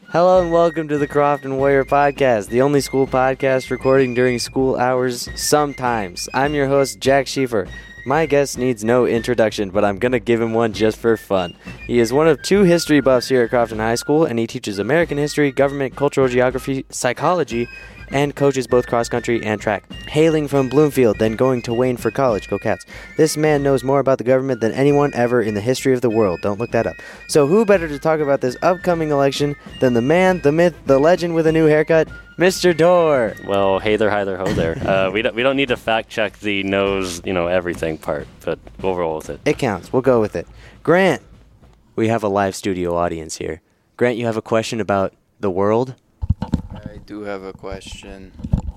Hello and welcome to the Crofton Warrior Podcast, the only school podcast recording during school hours sometimes. I'm your host, Jack Schieffer. My guest needs no introduction, but I'm going to give him one just for fun. He is one of two history buffs here at Crofton High School, and he teaches American history, government, cultural geography, psychology, and coaches both cross-country and track. Hailing from Bloomfield, then going to Wayne for college. Go Cats. This man knows more about the government than anyone ever in the history of the world. Don't look that up. So who better to talk about this upcoming election than the man, the myth, the legend with a new haircut, Mr. Dorr. Well, hey there, hi there, ho there. We don't need to fact check the knows, everything part, but we'll roll with it. It counts. We'll go with it. Grant, we have a live studio audience here. Grant, you have a question about the world? I do have a question.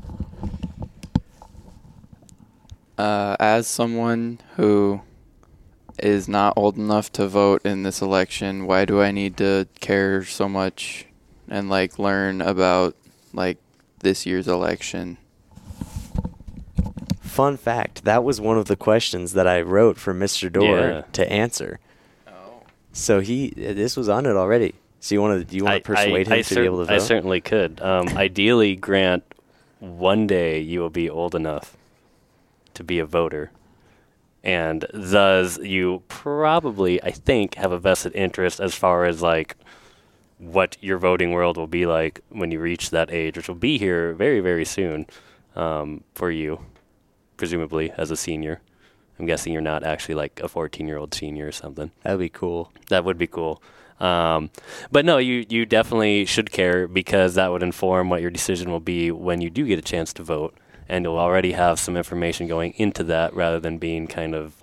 As someone who is not old enough to vote in this election, why do I need to care so much and learn about this year's election? Fun fact, that was one of the questions that I wrote for Mr. Dorr to answer. Oh. So this was on it already. So do you want to persuade him to be able to vote? I certainly could. Ideally, Grant, one day you will be old enough to be a voter. And thus, you probably, I think, have a vested interest as far as what your voting world will be like when you reach that age, which will be here very, very soon for you, presumably as a senior. I'm guessing you're not actually a 14-year-old senior or something. That'd be cool. That would be cool. But no, you definitely should care, because that would inform what your decision will be when you do get a chance to vote. And you'll already have some information going into that, rather than being kind of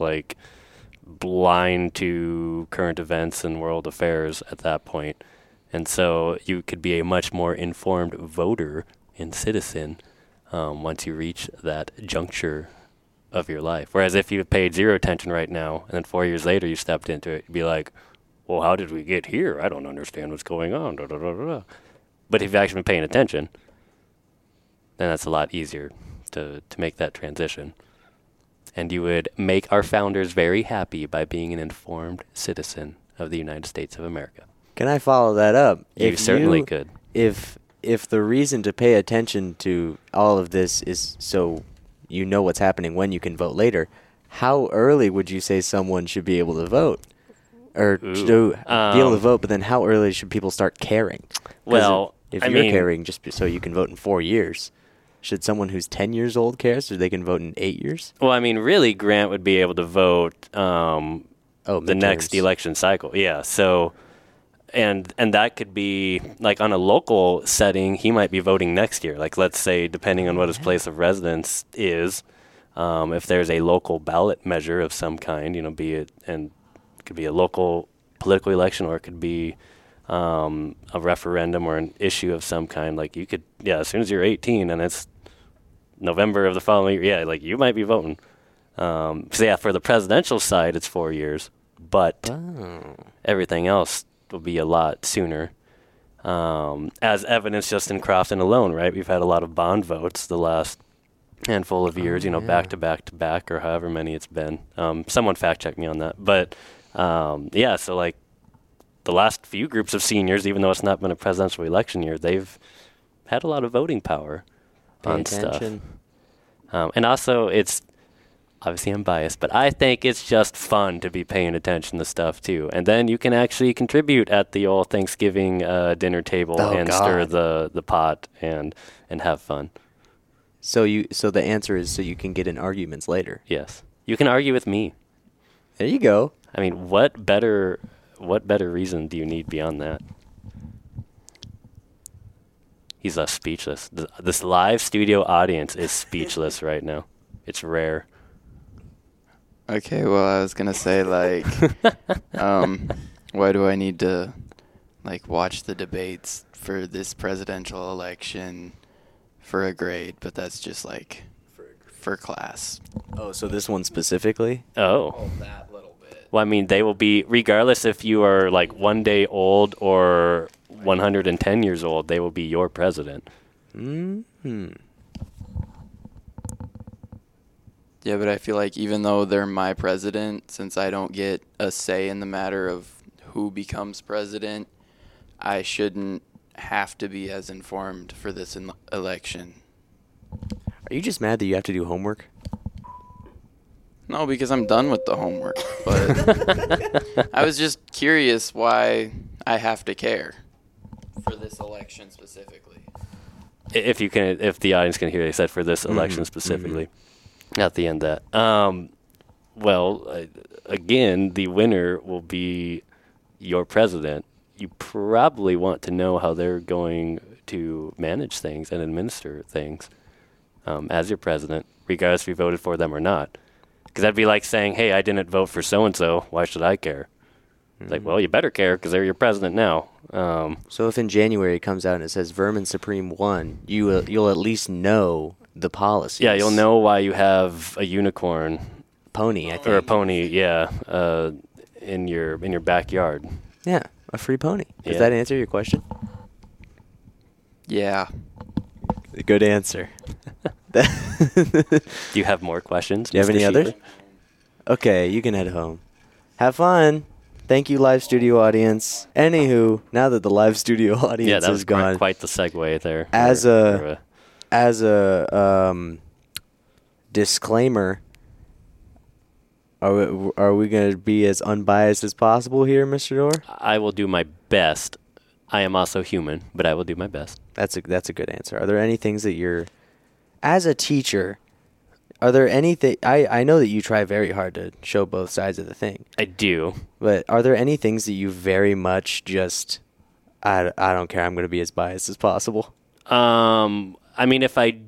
blind to current events and world affairs at that point. And so you could be a much more informed voter and citizen once you reach that juncture of your life. Whereas if you paid zero attention right now, and then 4 years later you stepped into it, you'd be like, well, how did we get here? I don't understand what's going on. Da, da, da, da. But if you've actually been paying attention, then that's a lot easier to make that transition. And you would make our founders very happy by being an informed citizen of the United States of America. Can I follow that up? You certainly could. If the reason to pay attention to all of this is so you know what's happening when you can vote later, how early would you say someone should be able to vote? Or be able to vote, but then how early should people start caring? Well, if you're caring just so you can vote in 4 years, should someone who's 10 years old care so they can vote in 8 years? Well, really, Grant would be able to vote the next election cycle. Yeah, so, and that could be, on a local setting, he might be voting next year. Let's say, depending on what his place of residence is, if there's a local ballot measure of some kind, be it, and it could be a local political election, or it could be a referendum or an issue of some kind. You could, as soon as you're 18 and it's November of the following year, you might be voting. So for the presidential side, it's 4 years, but everything else will be a lot sooner. As evidence just in Crofton alone, right? We've had a lot of bond votes the last handful of years, back to back to back, or however many it's been. Someone fact check me on that. But so the last few groups of seniors, even though it's not been a presidential election year, they've had a lot of voting power on stuff. And also, it's obviously I'm biased, but I think it's just fun to be paying attention to stuff too. And then you can actually contribute at the old Thanksgiving dinner table stir the pot and have fun. So the answer is so you can get in arguments later. Yes, you can argue with me. There you go. What better reason do you need beyond that? He's speechless. This live studio audience is speechless right now. It's rare. Okay, well, I was gonna say why do I need to watch the debates for this presidential election for a grade? But that's just for class. Oh, so this one specifically? Oh, that little bit. Well, they will be, regardless if you are 1 day old or 110 years old, they will be your president. Mm-hmm. Yeah, but I feel like even though they're my president, since I don't get a say in the matter of who becomes president, I shouldn't have to be as informed for this election. Are you just mad that you have to do homework? No, because I'm done with the homework. But I was just curious why I have to care for this election specifically. If the audience can hear, they said for this election specifically. At the end of that. Again, the winner will be your president. You probably want to know how they're going to manage things and administer things as your president, regardless if you voted for them or not. Because that'd be like saying, hey, I didn't vote for so-and-so. Why should I care? It's like, well, you better care because they're your president now. So if in January it comes out and it says Vermin Supreme won, you'll at least know the policies. Yeah, you'll know why you have a unicorn. Pony, I think. Or a pony, in your backyard. Yeah, a free pony. Does that answer your question? Yeah. Good answer. Do you have more questions? Do you have any Mr. others? Schiefer? Okay, you can head home. Have fun. Thank you, live studio audience. Anywho, now that the live studio audience that is was gone, quite the segue there. As a disclaimer, are we going to be as unbiased as possible here, Mr. Dorr? I will do my best. I am also human, but I will do my best. That's a good answer. Are there any things that you're, as a teacher, are there anything, I know that you try very hard to show both sides of the thing. I do. But are there any things that you very much just, I don't care, I'm going to be as biased as possible? I mean,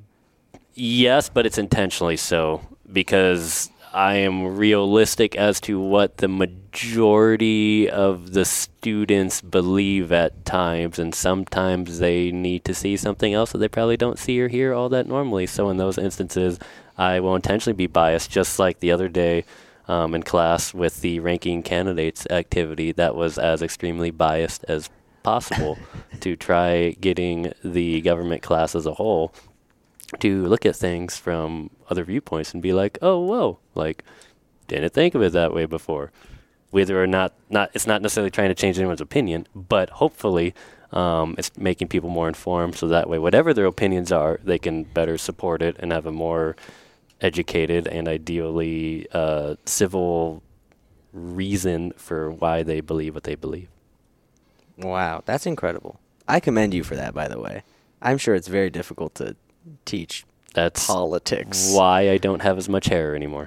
yes, but it's intentionally so, because I am realistic as to what the majority of the students believe at times, and sometimes they need to see something else that they probably don't see or hear all that normally. So in those instances, I will intentionally be biased, just like the other day in class with the ranking candidates activity that was as extremely biased as possible to try getting the government class as a whole to look at things from other viewpoints and be like, oh, whoa, like, didn't think of it that way before. Whether or not it's not necessarily trying to change anyone's opinion, but hopefully it's making people more informed so that way whatever their opinions are, they can better support it and have a more educated and ideally civil reason for why they believe what they believe. Wow, that's incredible. I commend you for that, by the way. I'm sure it's very difficult to teach politics. Why I don't have as much hair anymore.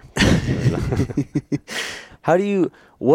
How do you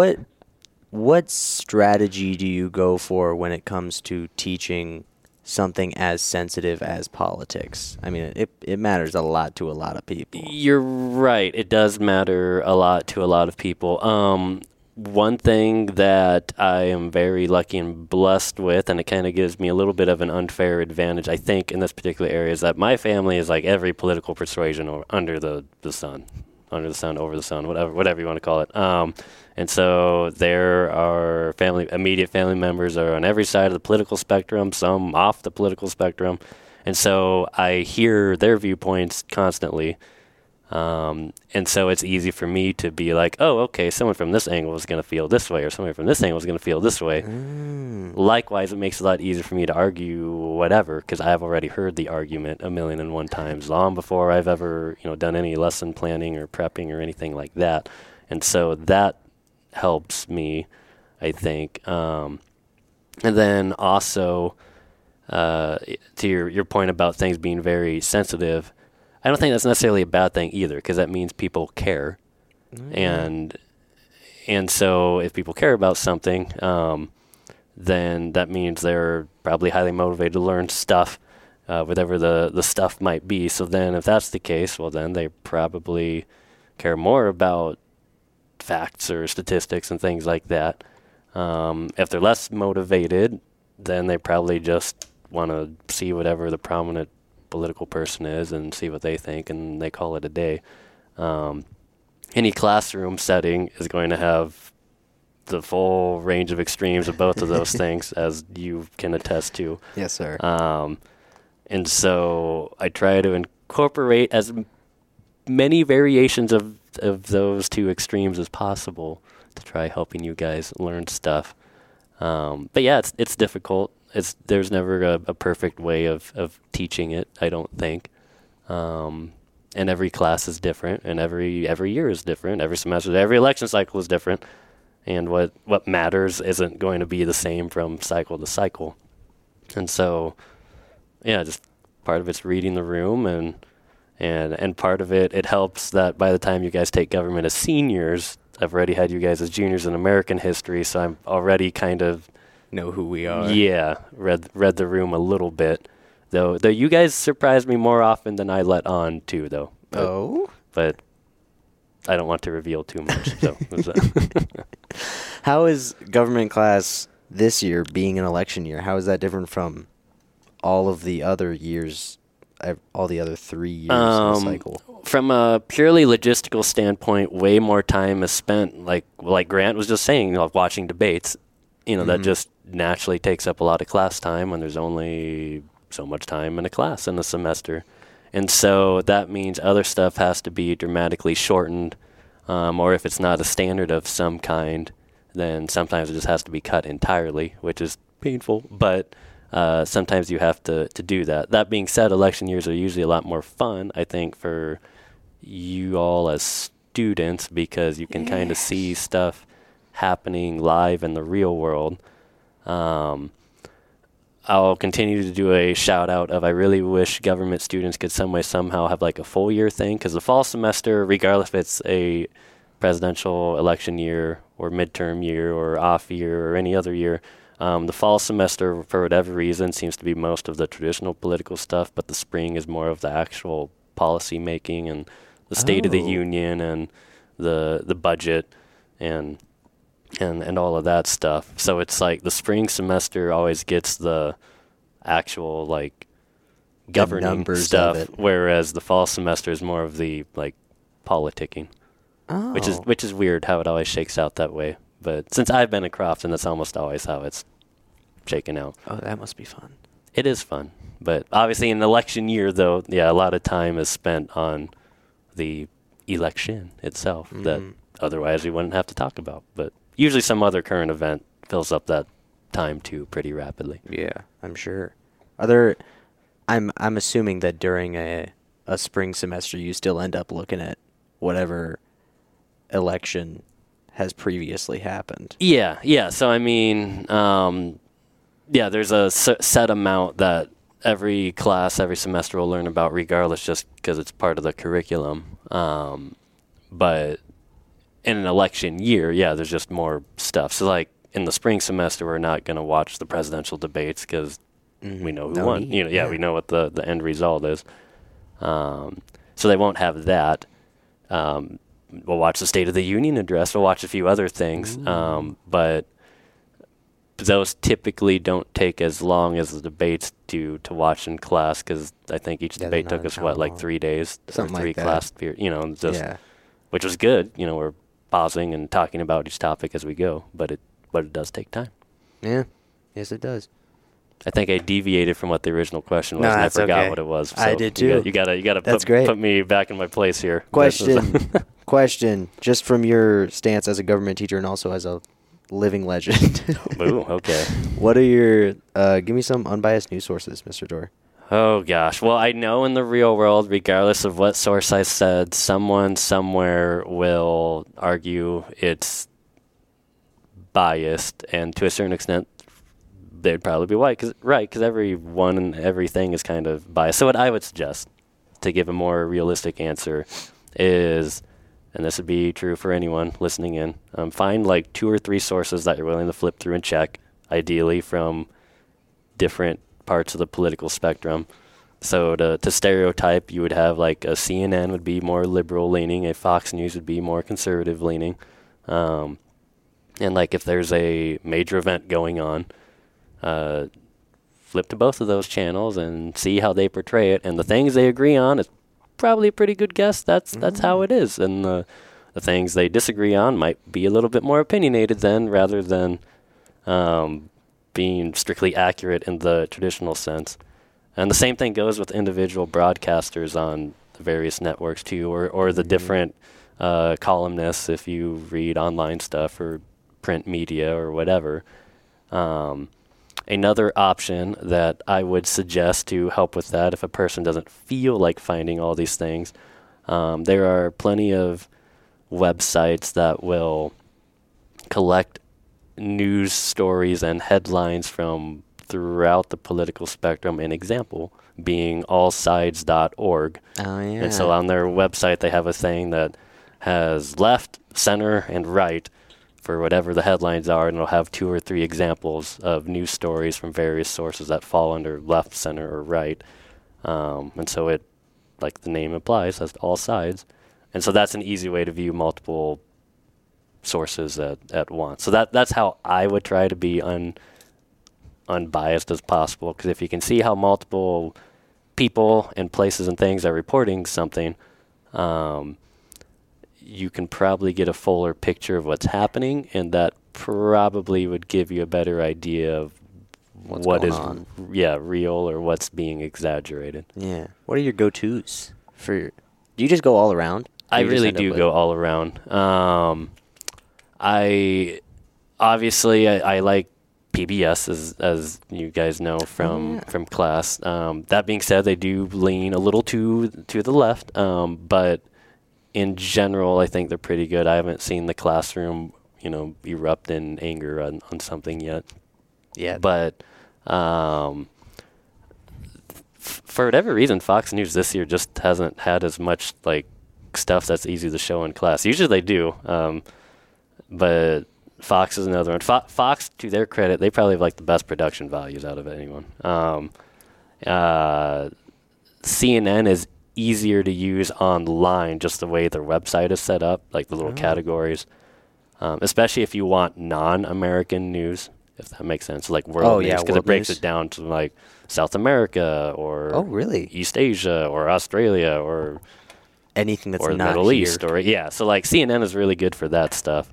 what strategy do you go for when it comes to teaching something as sensitive as politics? I mean, it matters a lot to a lot of people. You're right. It does matter a lot to a lot of people. One thing that I am very lucky and blessed with, and it kind of gives me a little bit of an unfair advantage, I think, in this particular area, is that my family is like every political persuasion under the sun, over the sun, whatever you want to call it. And so there are immediate family members are on every side of the political spectrum, some off the political spectrum. And so I hear their viewpoints constantly. And so it's easy for me to be like, oh, okay, someone from this angle is going to feel this way, or someone from this angle is going to feel this way. Likewise, it makes it a lot easier for me to argue whatever, because I've already heard the argument 1,000,001 times, long before I've ever, done any lesson planning or prepping or anything like that. And so that helps me, I think. And then also, to your point about things being very sensitive, I don't think that's necessarily a bad thing either, because that means people care. And so if people care about something, then that means they're probably highly motivated to learn stuff, whatever the stuff might be. So then if that's the case, well, then they probably care more about facts or statistics and things like that. If they're less motivated, then they probably just want to see whatever the prominent political person is and see what they think, and they call it a day. Any classroom setting is going to have the full range of extremes of both of those things, as you can attest to. Yes, sir. And so I try to incorporate as many variations of those two extremes as possible to try helping you guys learn stuff. But yeah, it's difficult. there's never a perfect way of teaching it, I don't think. And every class is different, and every year is different. Every semester, every election cycle is different, and what matters isn't going to be the same from cycle to cycle. And so, yeah, just part of it's reading the room, and part of it helps that by the time you guys take government as seniors, I've already had you guys as juniors in American history, so I'm already kind of know who we are. Yeah, read the room a little bit. Though you guys surprise me more often than I let on too, though. But I don't want to reveal too much. So How is government class this year being an election year? How is that different from all of the other years, all the other 3 years in the cycle? From a purely logistical standpoint, way more time is spent, like Grant was just saying, watching debates. That just naturally takes up a lot of class time when there's only so much time in a class in a semester. And so that means other stuff has to be dramatically shortened, or if it's not a standard of some kind, then sometimes it just has to be cut entirely, which is painful, but sometimes you have to do that. That being said, election years are usually a lot more fun, I think, for you all as students, because you can kind of see stuff happening live in the real world. I'll continue to do a shout out of I really wish government students could somehow have like a full year thing, because the fall semester, regardless if it's a presidential election year or midterm year or off year or any other year, the fall semester, for whatever reason, seems to be most of the traditional political stuff, but the spring is more of the actual policy making and the State of the Union and the budget and all of that stuff. So it's like the spring semester always gets the actual like governing stuff, whereas the fall semester is more of the like politicking. Which is weird how it always shakes out that way. But since I've been at Crofton, that's almost always how it's shaken out. Oh, that must be fun. It is fun. But obviously in an election year, though, yeah, a lot of time is spent on the election itself that otherwise we wouldn't have to talk about. But usually some other current event fills up that time too pretty rapidly. Yeah, I'm sure. I'm assuming that during a spring semester you still end up looking at whatever election has previously happened. Yeah. So I mean, there's a set amount that every class, every semester will learn about regardless, just because it's part of the curriculum. But in an election year, there's just more stuff. So like in the spring semester, we're not going to watch the presidential debates because we know who won. We know what the end result is. So they won't have that. We'll watch the State of the Union address. We'll watch a few other things. But those typically don't take as long as the debates do to watch in class, because I think each debate took us, 3 days something or 3 like class periods, which was good. We're pausing and talking about each topic as we go, but it does take time. Yeah. Yes, it does. I think I deviated from what the original question was, and I forgot what it was. So I did too. You gotta put me back in my place here. Question, just from your stance as a government teacher and also as a living legend. Ooh, okay. What are your, give me some unbiased news sources, Mr. Dorr. Oh, gosh. Well, I know in the real world, regardless of what source I said, someone somewhere will argue it's biased, and to a certain extent, they'd probably be right, because everyone and everything is kind of biased. So what I would suggest, to give a more realistic answer, is, and this would be true for anyone listening in, find like 2 or 3 sources that you're willing to flip through and check, ideally from different parts of the political spectrum. So to stereotype, you would have like a CNN would be more liberal leaning, a Fox News would be more conservative leaning. And like if there's a major event going on, flip to both of those channels and see how they portray it. And the things they agree on is probably a pretty good guess. That's how it is. And the things they disagree on might be a little bit more opinionated then, rather than being strictly accurate in the traditional sense. And the same thing goes with individual broadcasters on the various networks too, or the different columnists if you read online stuff or print media or whatever. Another option that I would suggest to help with that, if a person doesn't feel like finding all these things, there are plenty of websites that will collect news stories and headlines from throughout the political spectrum. An example being allsides.org. Oh, yeah. And so on their website, they have a thing that has left, center, and right for whatever the headlines are, and it'll have 2 or 3 examples of news stories from various sources that fall under left, center, or right. And so it, like the name implies, has all sides. And so that's an easy way to view multiple sources at once. So that's how I would try to be unbiased as possible, because if you can see how multiple people and places and things are reporting something, you can probably get a fuller picture of what's happening, and that probably would give you a better idea of what is real or what's being exaggerated. Yeah. What are your go-tos do you just go all around? I really do go all around. I like PBS, as you guys know from class. That being said, they do lean a little to the left, but in general, I think they're pretty good. I haven't seen the classroom, erupt in anger on something yet. Yeah. But for whatever reason, Fox News this year just hasn't had as much stuff that's easy to show in class. Usually they do, but Fox is another one. Fox, to their credit, they probably have the best production values out of anyone. CNN is easier to use online, just the way their website is set up, the little categories, especially if you want non-American news, if that makes sense, world news, because it breaks it down to South America or East Asia or Australia or anything that's or not Middle here. East, or so CNN is really good for that stuff.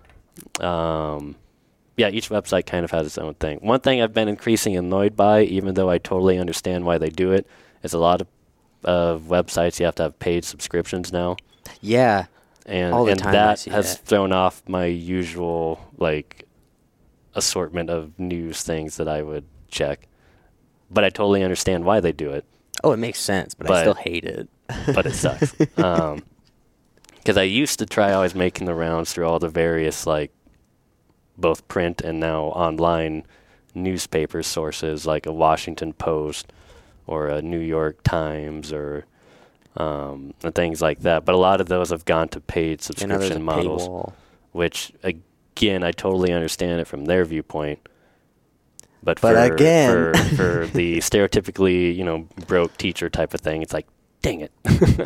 Each website kind of has its own thing. One thing I've been increasingly annoyed by, even though I totally understand why they do it, is a lot of websites you have to have paid subscriptions now. Yeah. And all the time that has thrown off my usual assortment of news things that I would check. But I totally understand why they do it. Oh, it makes sense, but I still hate it. But it sucks. Because I used to try always making the rounds through all the various both print and now online newspaper sources, like a Washington Post or a New York Times or and things like that. But a lot of those have gone to paid subscription models, paywall. Which, again, I totally understand it from their viewpoint. But again, for the stereotypically, broke teacher type of thing, it's dang it.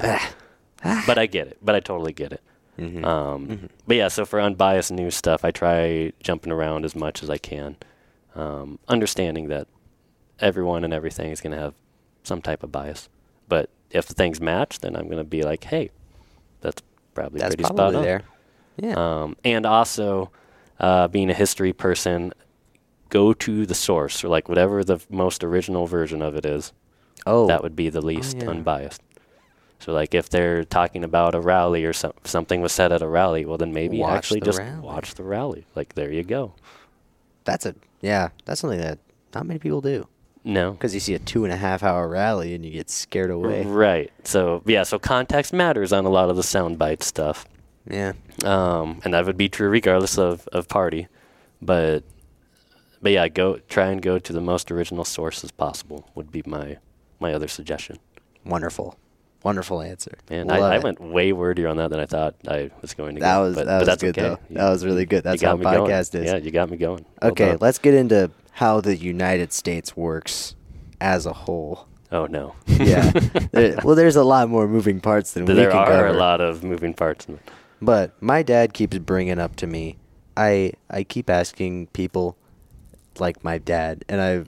But I get it. But I totally get it. Mm-hmm. But yeah, so for unbiased news stuff, I try jumping around as much as I can, understanding that everyone and everything is going to have some type of bias. But if the things match, then I'm going to be hey, that's pretty spot on. There. Yeah. And also, being a history person, go to the source, or whatever the most original version of it is. Oh. That would be the least unbiased. So if they're talking about a rally or something was said at a rally, well then maybe watch the rally. There you go. That's something that not many people do. No. Because you see a 2.5-hour rally and you get scared away. Right. So context matters on a lot of the soundbite stuff. Yeah. And that would be true regardless of party. But yeah, try and go to the most original sources possible would be my other suggestion. Wonderful answer. And I went way wordier on that than I thought I was going to. That was that's good, okay. though. That was really good. That's how podcast is. Yeah, you got me going. Okay, let's get into how the United States works as a whole. Oh, no. Yeah. There's a lot more moving parts than we can cover. There are a lot of moving parts. But my dad keeps bringing up to me, I keep asking people like my dad, and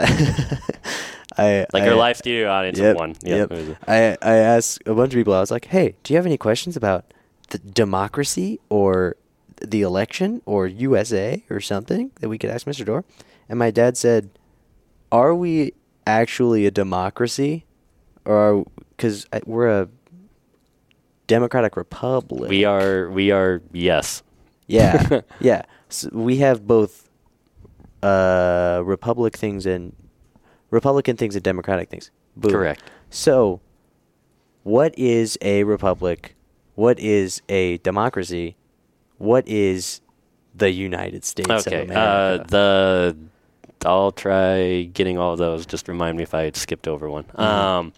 our live studio audience of one. Yep. I asked a bunch of people, I was like, hey, do you have any questions about the democracy or the election or USA or something that we could ask Mr. Dorr? And my dad said, are we actually a democracy? Because we're a democratic republic. We are, yes. Yeah, yeah. So we have both Republican things and Democratic things. Boom. Correct. So, what is a republic? What is a democracy? What is the United States of America? I'll try getting all of those. Just remind me if I had skipped over one. Mm-hmm.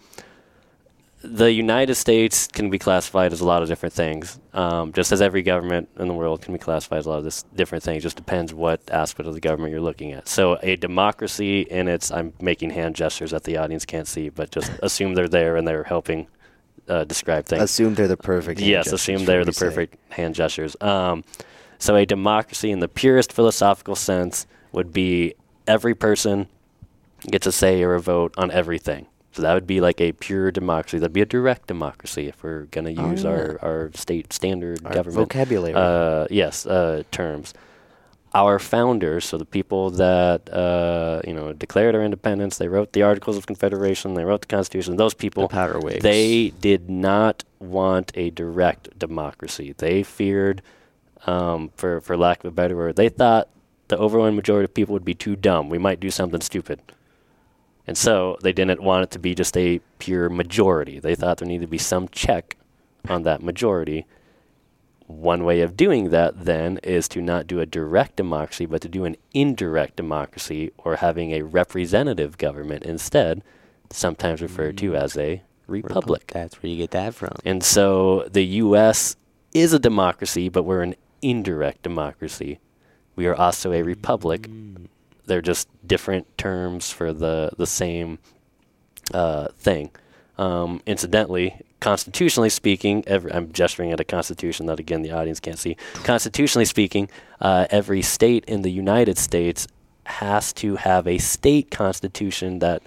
The United States can be classified as a lot of different things, just as every government in the world can be classified as a lot of different things. Just depends what aspect of the government you're looking at. So a democracy in its, I'm making hand gestures that the audience can't see, but just assume they're there and they're helping describe things. Assume they're the perfect hand gestures. Yes, assume they're the perfect hand gestures. So a democracy in the purest philosophical sense would be every person gets a say or a vote on everything. So that would be like a pure democracy. That'd be a direct democracy if we're going to use our state standard government vocabulary. Terms. Our founders, so the people that declared our independence, they wrote the Articles of Confederation, they wrote the Constitution. Those people, the powderwigs, they did not want a direct democracy. They feared, for lack of a better word, they thought the overwhelming majority of people would be too dumb. We might do something stupid. And so they didn't want it to be just a pure majority. They thought there needed to be some check on that majority. One way of doing that, then, is to not do a direct democracy, but to do an indirect democracy, or having a representative government instead, sometimes referred to as a republic. That's where you get that from. And so the U.S. is a democracy, but we're an indirect democracy. We are also a republic. They're just different terms for the same thing. Incidentally, constitutionally speaking, I'm gesturing at a constitution that, again, the audience can't see. Constitutionally speaking, every state in the United States has to have a state constitution that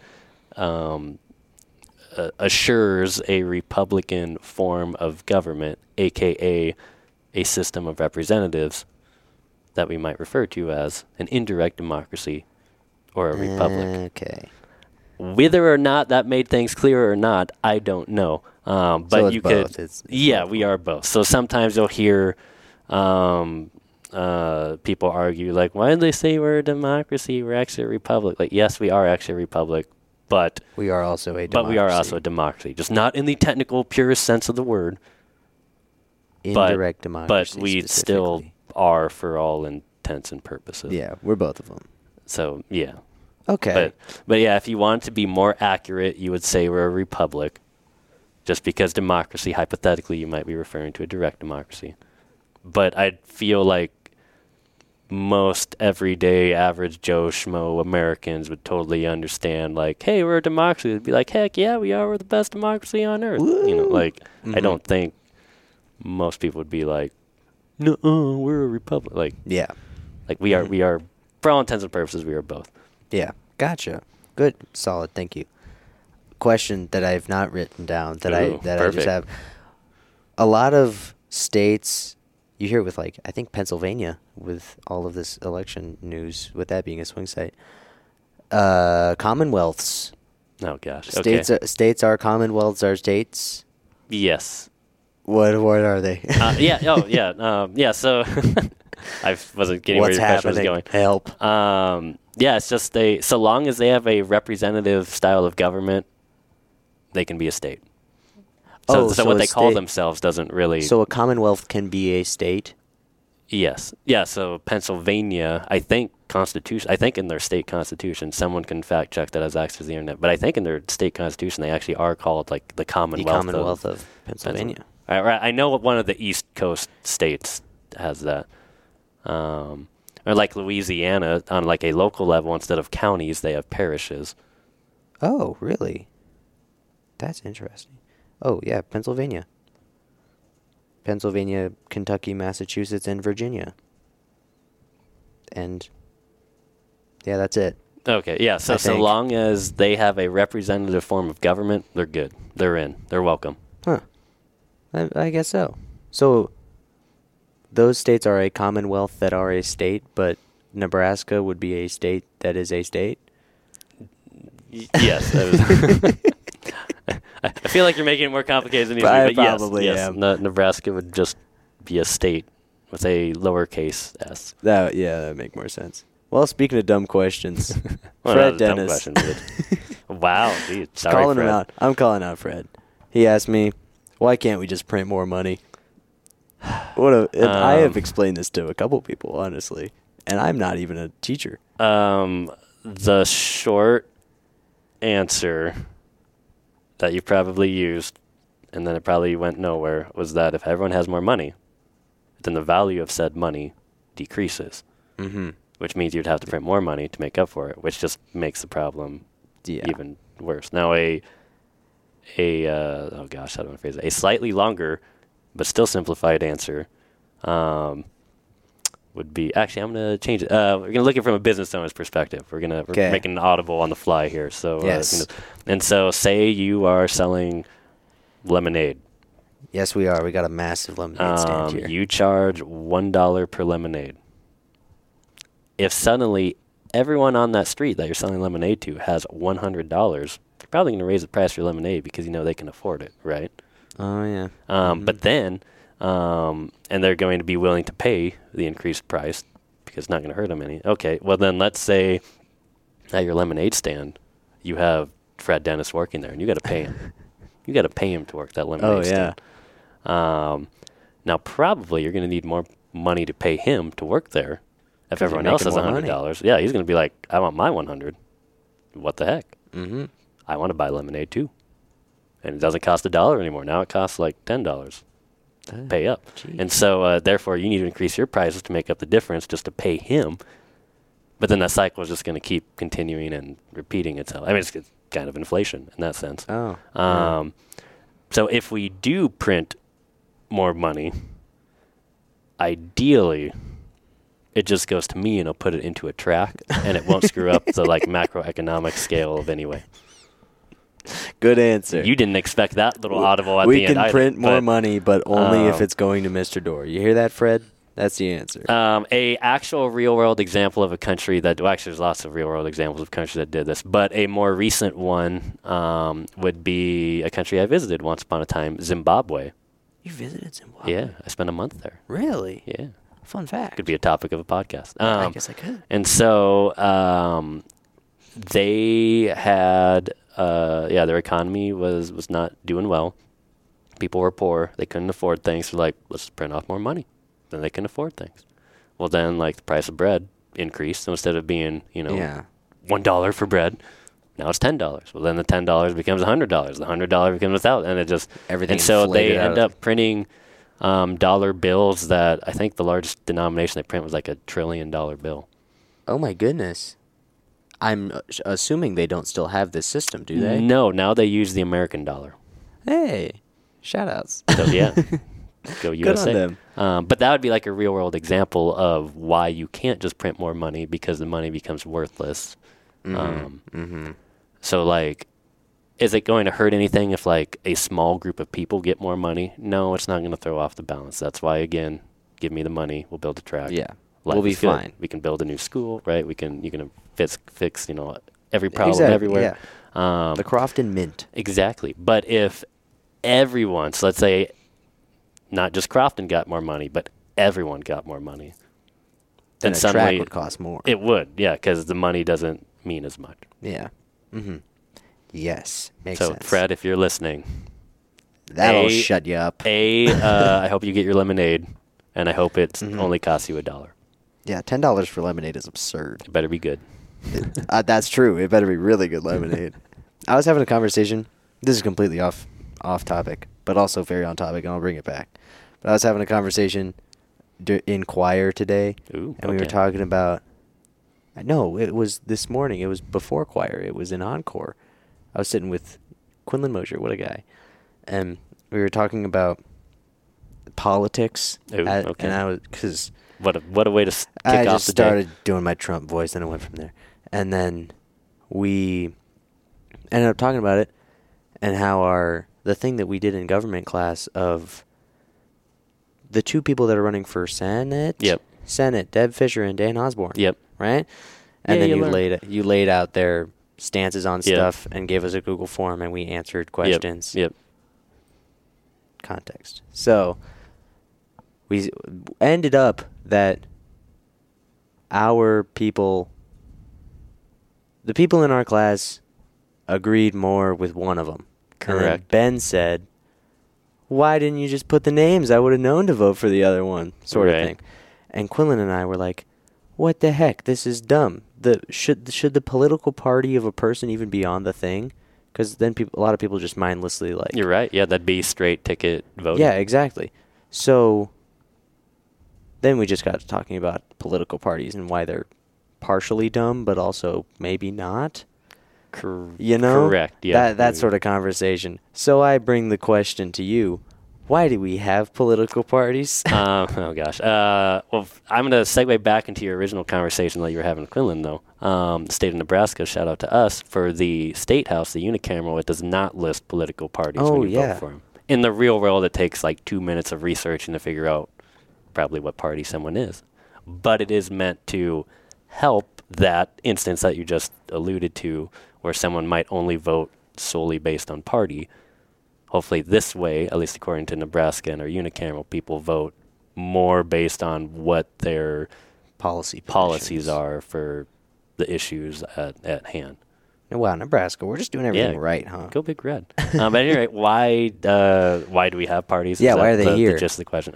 assures a republican form of government, a.k.a. a system of representatives that we might refer to as an indirect democracy or a republic. Okay. Whether or not that made things clearer or not, I don't know. But so it's you both. could, it's we are both. So sometimes you'll hear people argue, like, why did they say we're a democracy? We're actually a republic. Like, yes, we are actually a republic, but we are also a democracy. But we are also a democracy, just not in the technical, purest sense of the word. Indirect democracy. But we still are for all intents and purposes. Yeah, we're both of them. So, yeah. Okay. But yeah, if you want to be more accurate, you would say we're a republic. Just because democracy, hypothetically, you might be referring to a direct democracy. But I feel like most everyday average Joe Schmo Americans would totally understand, like, hey, we're a democracy. They'd be like, heck yeah, we are. We're the best democracy on earth. Woo! You know, like, I don't think most people would be like, no, we're a republic. Like, yeah, like we are, for all intents and purposes, we are both. Yeah, gotcha. Good, solid. Thank you. Question that I've not written down that I just have. A lot of states, you hear with, like, I think Pennsylvania, with all of this election news, with that being a swing state. Commonwealths. Oh gosh. States are commonwealths are states. Yes. What are they? Yeah. Oh, yeah. Yeah. So I wasn't getting What's where your question was going. Help. Yeah. It's just so long as they have a representative style of government, they can be a state. So what they call themselves doesn't really. So a commonwealth can be a state. Yes. Yeah. So Pennsylvania, I think in their state constitution, someone can fact check that as access to the internet, but I think in their state constitution they actually are called, like, the Commonwealth of Pennsylvania. I know one of the East Coast states has that. Or like Louisiana, on like a local level, instead of counties, they have parishes. Oh, really? That's interesting. Oh, yeah, Pennsylvania, Kentucky, Massachusetts, and Virginia. And yeah, that's it. Okay, yeah. So long as they have a representative form of government, they're good. They're in. They're welcome. Huh. I guess so. So those states are a commonwealth that are a state, but Nebraska would be a state that is a state? Yes. I feel like you're making it more complicated than it needs to be, but probably yes. Nebraska would just be a state with a lowercase s. That would make more sense. Well, speaking of dumb questions, well, Fred Dennis. Wow, dude. Sorry, calling Fred. him out. I'm calling out Fred. He asked me, why can't we just print more money? I have explained this to a couple people, honestly, and I'm not even a teacher. The short answer that you probably used, and then it probably went nowhere, was that if everyone has more money, then the value of said money decreases, which means you'd have to print more money to make up for it, which just makes the problem even worse. Now, oh gosh, how do I phrase it? A slightly longer, but still simplified answer would be, actually, I'm going to change it. We're going to look at it from a business owner's perspective. We're making an audible on the fly here. So, yes. And so say you are selling lemonade. Yes, we are. We got a massive lemonade stand here. You charge $1 per lemonade. If suddenly everyone on that street that you're selling lemonade to has $100, you're probably going to raise the price for your lemonade because they can afford it, right? Oh, yeah. But then, and they're going to be willing to pay the increased price because it's not going to hurt them any. Okay, well then let's say at your lemonade stand, you have Fred Dennis working there, and you got to pay him. You got to pay him to work that lemonade stand. Now, probably you're going to need more money to pay him to work there. If everyone else has $100, yeah, he's going to be like, I want my $100. What the heck? Mm-hmm. I want to buy lemonade too. And it doesn't cost $1 anymore. Now it costs like $10. Pay up. Geez. And so, therefore, you need to increase your prices to make up the difference just to pay him. But then that cycle is just going to keep continuing and repeating itself. I mean, it's kind of inflation in that sense. So if we do print more money, ideally, it just goes to me and I'll put it into a track, and it won't screw up the macroeconomic scale of any way. Good answer. You didn't expect that little audible at the end. We can print more money, but only if it's going to Mr. Door. You hear that, Fred? That's the answer. A actual real-world example of a country that, well, actually there's lots of real-world examples of countries that did this, but a more recent one would be a country I visited once upon a time, Zimbabwe. You visited Zimbabwe? Yeah, I spent a month there. Really? Yeah. Fun fact. Could be a topic of a podcast. I guess I could. And so they had, their economy was not doing well. People were poor. They couldn't afford things. So let's print off more money. Then they can afford things. Well, then the price of bread increased. So instead of being, $1 for bread, now it's $10. Well, then the $10 becomes $100. The $100 becomes $1,000, and it just everything. And so they end up printing dollar bills that I think the largest denomination they print was like $1 trillion bill. Oh my goodness! I'm assuming they don't still have this system, do they? No, now they use the American dollar. Hey, shout outs. So yeah, go USA. Good on them. But that would be like a real world example of why you can't just print more money because the money becomes worthless. So is it going to hurt anything if a small group of people get more money? No, it's not going to throw off the balance. That's why, again, give me the money. We'll build a track. Yeah, Life we'll be fine. Good. We can build a new school, right? You can fix every problem everywhere. Yeah. The Crofton Mint. Exactly. But if everyone, so let's say not just Crofton got more money, but everyone got more money, then a track would cost more. It would, yeah, because the money doesn't mean as much. Yeah. Mm-hmm. Yes, makes sense. So, Fred, if you're listening, that'll shut you up. I hope you get your lemonade, and I hope it only costs you $1. Yeah, $10 for lemonade is absurd. It better be good. That's true. It better be really good lemonade. I was having a conversation. This is completely off topic, but also very on topic, and I'll bring it back. But I was having a conversation in choir today, and we were talking about. No, it was this morning. It was before choir. It was in encore. I was sitting with Quinlan Mosher. What a guy! And we were talking about politics. And I was because what a way to kick off the day. I just started doing my Trump voice, and I went from there. And then we ended up talking about it and how the thing that we did in government class of the two people that are running for Senate. Yep. Senate, Deb Fischer and Dan Osborne. Yep. Right? And then you laid out their stances on stuff and gave us a Google form and we answered questions. Yep. Context. So we ended up that the people in our class agreed more with one of them. Correct. Ben said, why didn't you just put the names? I would have known to vote for the other one, sort of thing. And Quinlan and I were like, what the heck? This is dumb. Should the political party of a person even be on the thing? Because then a lot of people just mindlessly like... You're right. Yeah, that'd be straight ticket voting. Yeah, exactly. So then we just got to talking about political parties and why they're partially dumb, but also maybe not. You know? Correct, yeah. That sort of conversation. So I bring the question to you. Why do we have political parties? Oh, gosh. Well, I'm going to segue back into your original conversation that you were having with Quinlan, though. The state of Nebraska, shout out to us, for the State House, the unicameral, it does not list political parties when you vote for them. In the real world, it takes like 2 minutes of researching to figure out probably what party someone is. But it is meant to help that instance that you just alluded to, where someone might only vote solely based on party. Hopefully this way, at least according to Nebraska and our unicameral, people vote more based on what their policies are for the issues at hand. Wow, Nebraska, we're just doing everything right, huh? Go Big Red. But anyway, why do we have parties? Yeah, why are they here? Just the question.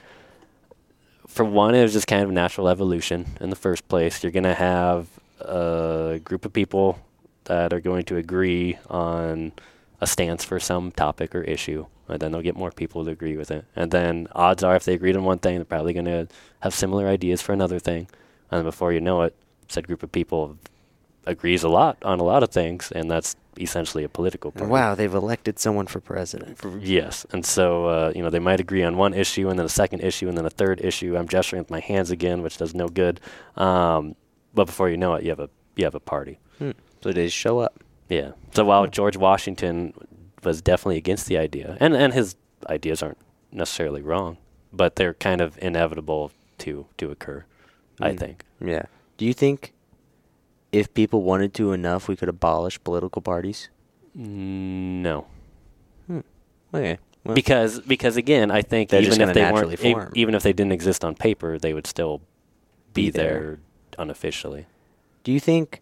For one, it was just kind of natural evolution in the first place. You're going to have a group of people that are going to agree on a stance for some topic or issue, and then they'll get more people to agree with it. And then odds are if they agreed on one thing, they're probably going to have similar ideas for another thing. And before you know it, said group of people agrees a lot on a lot of things, and that's essentially a political party. Wow, they've elected someone for president. Yes, and so they might agree on one issue, and then a second issue, and then a third issue. I'm gesturing with my hands again, which does no good. But before you know it, you have a party. So they just show up. Yeah. So while George Washington was definitely against the idea, and his ideas aren't necessarily wrong, but they're kind of inevitable to occur, I think. Yeah. Do you think if people wanted to enough, we could abolish political parties? No. Okay. Well, because again, I think even if they weren't, even if they didn't exist on paper, they would still be there unofficially. Do you think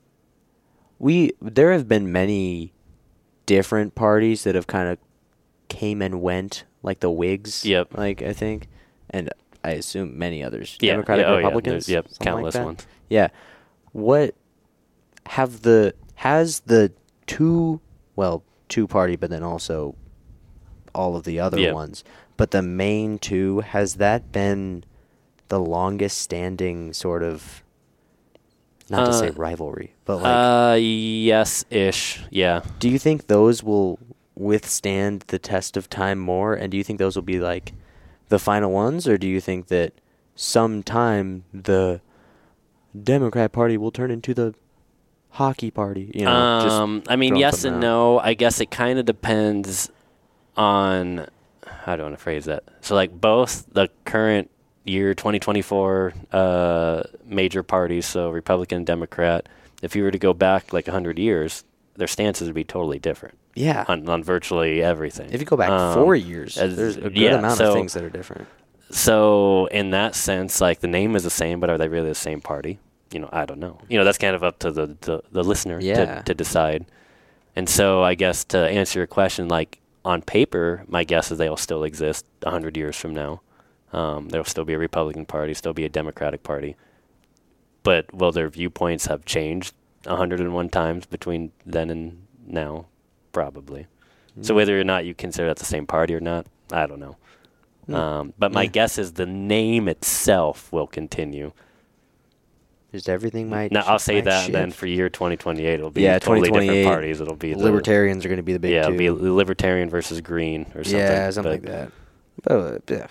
there have been many different parties that have kind of came and went, like the Whigs? Yep. Like, I think, and I assume many others. Yeah. Democratic, Republicans? Yep. Countless ones. Yeah. What has the two party, but then also all of the other ones, but the main two, has that been the longest standing sort of, not to say rivalry, but like... yes-ish, yeah. Do you think those will withstand the test of time more, and do you think those will be like the final ones, or do you think that sometime the Democrat Party will turn into the hockey party? I mean, yes and no. I guess it kind of depends on, how do I want to phrase that? So like both the current year 2024 major parties, so Republican and Democrat, if you were to go back like 100 years, their stances would be totally different. Yeah. On virtually everything. If you go back 4 years, there's a good amount of things that are different. So in that sense, like the name is the same, but are they really the same party? I don't know. That's kind of up to the listener to decide. And so I guess to answer your question, like on paper, my guess is they'll still exist 100 years from now. There will still be a Republican Party, still be a Democratic Party. But will their viewpoints have changed 101 times between then and now? Probably. So whether or not you consider that the same party or not, I don't know. But my guess is the name itself will continue. Just everything might. Now I'll say that, shift. And then for year 2028, it'll be totally different parties. It'll be libertarians are going to be the big two. It'll be libertarian versus green or something. Yeah, something like that. But,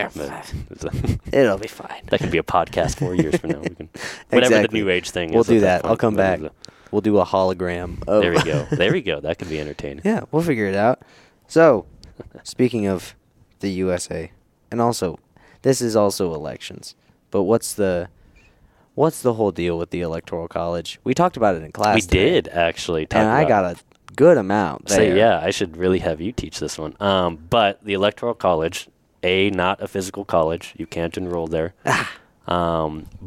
it'll be fine. That could be a podcast 4 years from now. Whatever the new age thing is. We'll do that. I'll come back. We'll do a hologram. There we go. There we go. That could be entertaining. Yeah, we'll figure it out. So, speaking of the USA, and also, this is also elections, but what's the whole deal with the Electoral College? We talked about it in class. We did actually talk about it. And I got a good amount there. So yeah, I should really have you teach this one. But the Electoral College, not a physical college. You can't enroll there.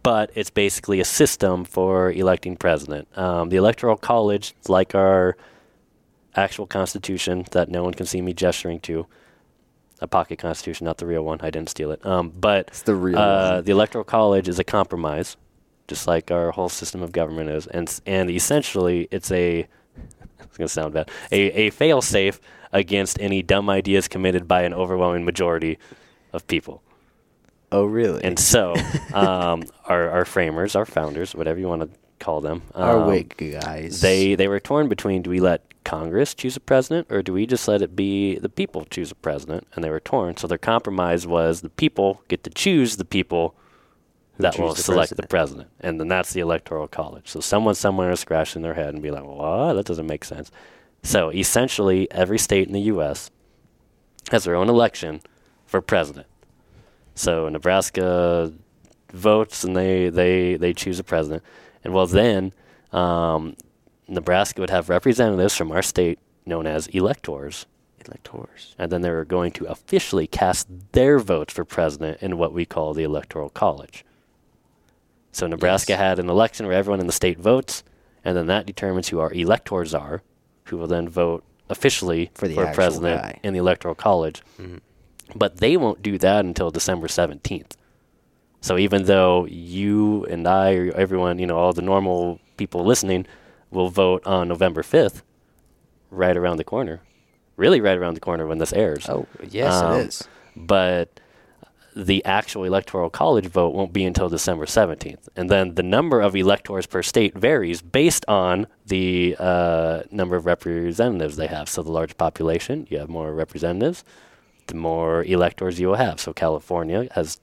but it's basically a system for electing president. The Electoral College, like our actual constitution that no one can see me gesturing to, a pocket constitution, not the real one. I didn't steal it. But it's the real one. The Electoral College is a compromise, just like our whole system of government is. And essentially, it's it's going to sound bad, a fail-safe against any dumb ideas committed by an overwhelming majority of people. Oh, really? And so, our framers, our founders, whatever you want to call them, our Whig guys, they were torn between, do we let Congress choose a president, or do we just let it be the people choose a president? And they were torn. So their compromise was the people get to choose the people that will select the president. And then that's the Electoral College. So someone somewhere is scratching their head and be like, what? That doesn't make sense. So essentially, every state in the U.S. has their own election for president. So Nebraska votes and they choose a president. And well, then Nebraska would have representatives from our state known as electors. And then they were going to officially cast their votes for president in what we call the Electoral College. So Nebraska had an election where everyone in the state votes, and then that determines who our electors are, who will then vote officially for president in the Electoral College. Mm-hmm. But they won't do that until December 17th. So even though you and I, or everyone, all the normal people listening, will vote on November 5th, right around the corner. Really right around the corner when this airs. Oh, yes, it is. But the actual Electoral College vote won't be until December 17th. And then the number of electors per state varies based on the number of representatives they have. So the larger population, you have more representatives, the more electors you will have. So California has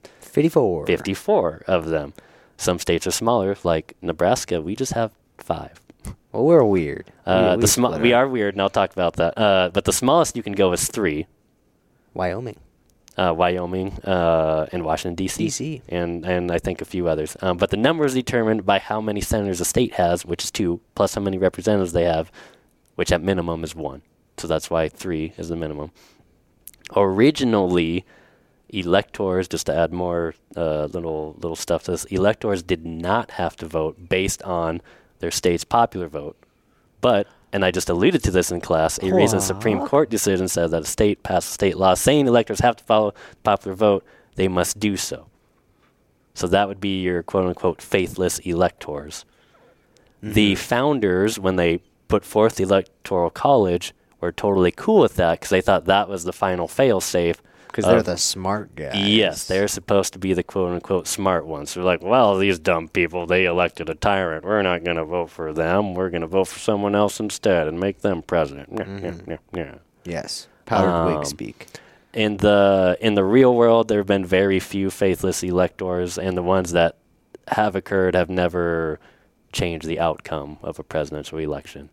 54 of them. Some states are smaller, like Nebraska. We just have 5. Well, we're weird. We are weird, and I'll talk about that. But the smallest you can go is 3. Wyoming, and Washington, D.C. And I think a few others. But the number is determined by how many senators a state has, which is 2, plus how many representatives they have, which at minimum is 1. So that's why 3 is the minimum. Originally, electors, just to add more little stuff to this, electors did not have to vote based on their state's popular vote. But, and I just alluded to this in class, a recent Supreme Court decision said that a state passed a state law saying electors have to follow the popular vote, they must do so. So that would be your quote-unquote faithless electors. Mm-hmm. The founders, when they put forth the Electoral College, were totally cool with that because they thought that was the final fail-safe. Because they're the smart guys. Yes, they're supposed to be the quote-unquote smart ones. They're like, well, these dumb people, they elected a tyrant. We're not going to vote for them. We're going to vote for someone else instead and make them president. Mm-hmm. Yes, powdered wig speak. In the real world, there have been very few faithless electors, and the ones that have occurred have never changed the outcome of a presidential election.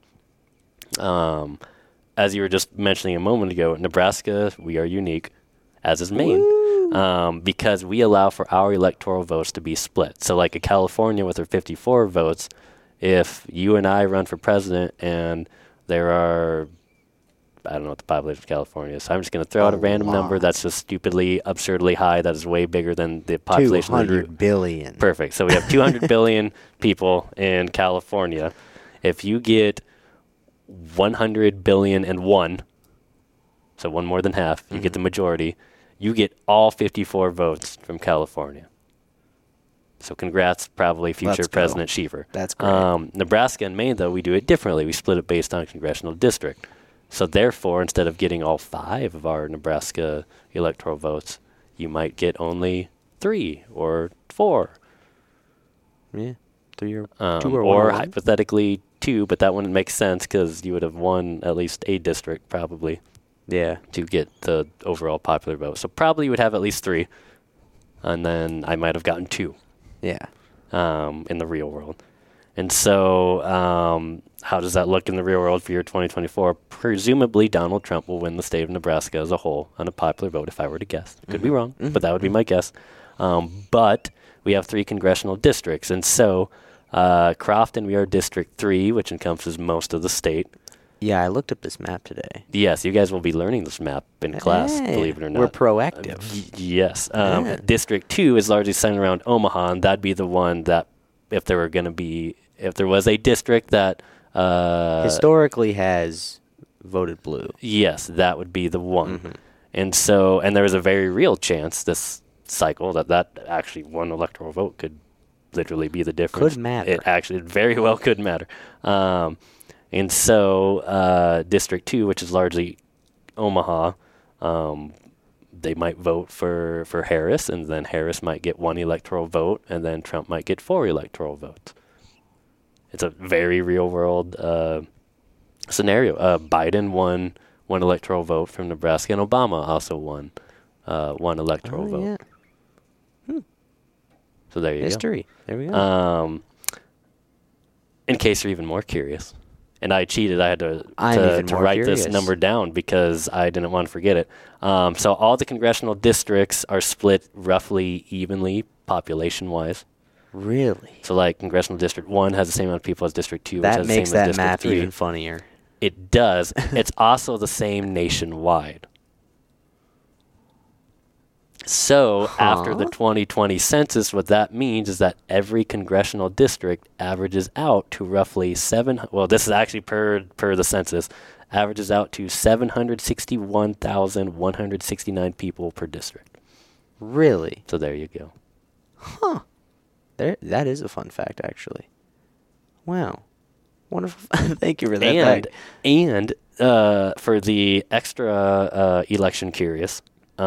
As you were just mentioning a moment ago, Nebraska, we are unique, as is Maine, because we allow for our electoral votes to be split. So like a California with their 54 votes, if you and I run for president and there are, I don't know what the population of California is, so I'm just going to throw out a random number that's just stupidly, absurdly high, that is way bigger than the population. 200 billion. Perfect. So we have 200 billion people in California. If you get 100 billion and 1, so one more than half, you get the majority, you get all 54 votes from California. So congrats, probably future President Schiefer. That's great. Nebraska and Maine, though, we do it differently. We split it based on congressional district. So therefore, instead of getting all 5 of our Nebraska electoral votes, you might get only 3 or 4. Yeah, 3 or 2 or hypothetically 2, but that wouldn't make sense because you would have won at least a district probably. Yeah. To get the overall popular vote. So probably you would have at least 3. And then I might have gotten 2. Yeah. In the real world. And so how does that look in the real world for year 2024? Presumably Donald Trump will win the state of Nebraska as a whole on a popular vote, if I were to guess. Could be wrong, but that would be my guess. But we have 3 congressional districts. And so Crofton, we are District 3, which encompasses most of the state. Yeah, I looked up this map today. Yes, you guys will be learning this map in class, believe it or not. We're proactive. Yes. District 2 is largely centered around Omaha, and that'd be the one that if there was a district that historically has voted blue. Yes, that would be the one. Mm-hmm. And there was a very real chance this cycle that actually one electoral vote could literally be the difference. Could matter. It actually very well could matter. And so District 2, which is largely Omaha, they might vote for Harris, and then Harris might get 1 electoral vote, and then Trump might get 4 electoral votes. It's a very real-world scenario. Biden won 1 electoral vote from Nebraska, and Obama also won 1 electoral vote. Yeah. So there you History. go. There we go. In case you're even more curious, and I cheated, I had to write this number down because I didn't want to forget it. So all the congressional districts are split roughly evenly population-wise. Really? So like Congressional District 1 has the same amount of people as District 2, that which has the makes same as that District map 3. even funnier. It does. It's also the same nationwide. So after the 2020 census, what that means is that every congressional district averages out to roughly this is actually per the census, averages out to 761,169 people per district. Really? So there you go. Huh. That is a fun fact, actually. Wow. Wonderful. Thank you for that fact. And for the extra election curious,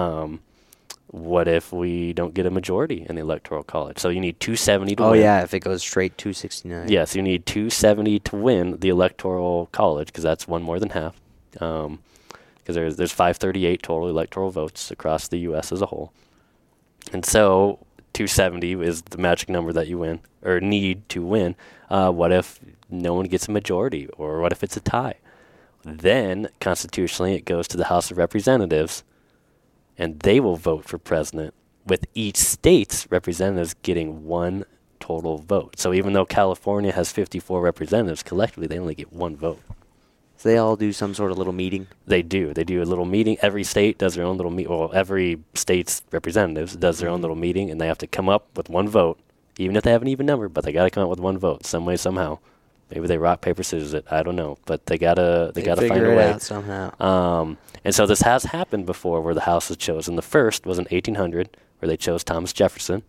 what if we don't get a majority in the Electoral College? So you need 270 to win. Oh, yeah, if it goes straight 269. Yes, you need 270 to win the Electoral College because that's one more than half. Because there's 538 total electoral votes across the U.S. as a whole. And so 270 is the magic number that you win or need to win. What if no one gets a majority, or what if it's a tie? Then, constitutionally, it goes to the House of Representatives, and they will vote for president, with each state's representatives getting 1 total vote. So even though California has 54 representatives, collectively they only get 1 vote. So they all do some sort of little meeting? They do. They do a little meeting. Every state does their own little meeting. Well, every state's representatives does their own little meeting, and they have to come up with 1 vote, even if they have an even number, but they got to come up with 1 vote some way, somehow. Maybe they rock, paper, scissors it. I don't know. But they gotta find a way. Figure it out somehow. And so this has happened before where the House was chosen. The first was in 1800 where they chose Thomas Jefferson.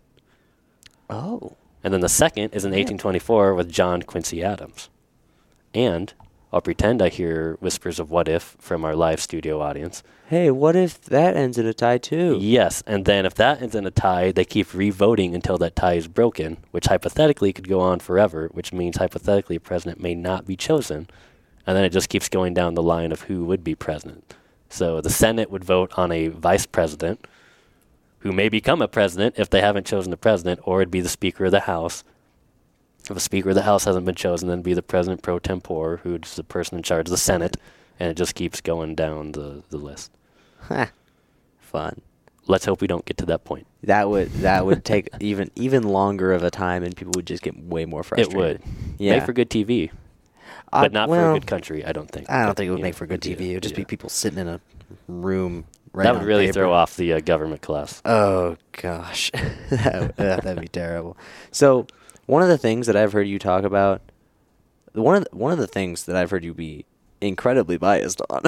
Oh. And then the second is in 1824 with John Quincy Adams. And I'll pretend I hear whispers of what if from our live studio audience. Hey, what if that ends in a tie too? Yes, and then if that ends in a tie, they keep re-voting until that tie is broken, which hypothetically could go on forever, which means hypothetically a president may not be chosen. And then it just keeps going down the line of who would be president. So the Senate would vote on a vice president who may become a president if they haven't chosen a president, or it'd be the Speaker of the House. If the Speaker of the House hasn't been chosen, then it'd be the President pro tempore, who's the person in charge of the Senate, and it just keeps going down the list. Fun. Let's hope we don't get to that point. That would take even longer of a time, and people would just get way more frustrated. It would. Yeah. Make for good TV, but not for a good country, I don't think. I don't think it would make for good TV. It would just be people sitting in a room. That would really throw off the government class. Oh, gosh. That'd be terrible. So one of the things that I've heard you talk about, one of the things that I've heard you be incredibly biased on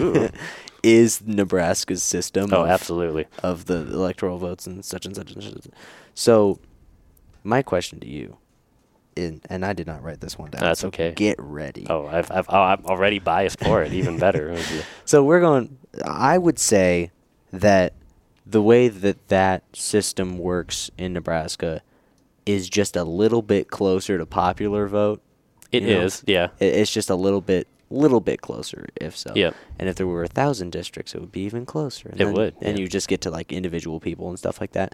is Nebraska's system. Oh, absolutely. Of the electoral votes and such and such and such. So my question to you, and I did not write this one down. That's so okay. Get ready. Oh, I'm already biased for it. Even better. So I would say that the way that system works in Nebraska is just a little bit closer to popular vote. It is, yeah. It's just a little bit closer, if so. Yeah. And if there were 1,000 districts, it would be even closer. And it would. And you just get to like individual people and stuff like that.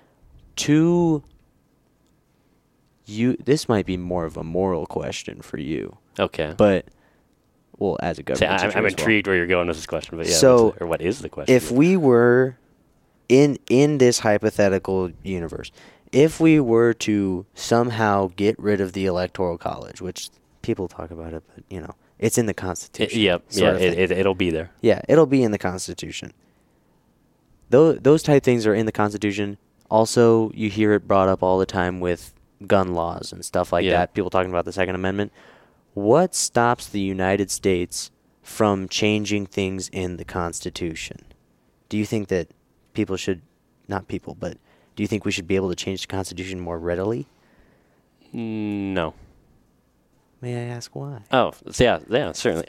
This might be more of a moral question for you. Okay. But, well, as a government teacher I'm intrigued where you're going with this question, but yeah. So, what is the question? If we were in this hypothetical universe, if we were to somehow get rid of the Electoral College, which people talk about it, but, It's in the Constitution. It'll be there. Yeah, it'll be in the Constitution. Those type things are in the Constitution. Also, you hear it brought up all the time with gun laws and stuff like that. People talking about the Second Amendment. What stops the United States from changing things in the Constitution? Do you think that people should, not people, but do you think we should be able to change the Constitution more readily? No. May I ask why? Oh, yeah, certainly.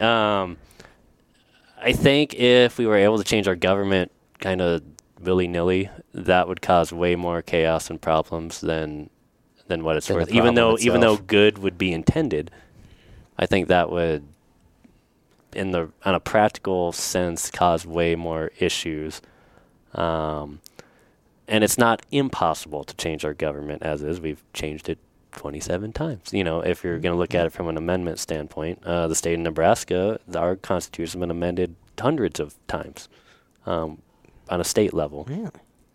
I think if we were able to change our government kind of willy-nilly, that would cause way more chaos and problems than what it's worth. Even though good would be intended, I think that would, on a practical sense, cause way more issues. And it's not impossible to change our government as is. We've changed it 27 times. If you're going to look at it from an amendment standpoint, the state of Nebraska, our Constitution has been amended hundreds of times on a state level. Really?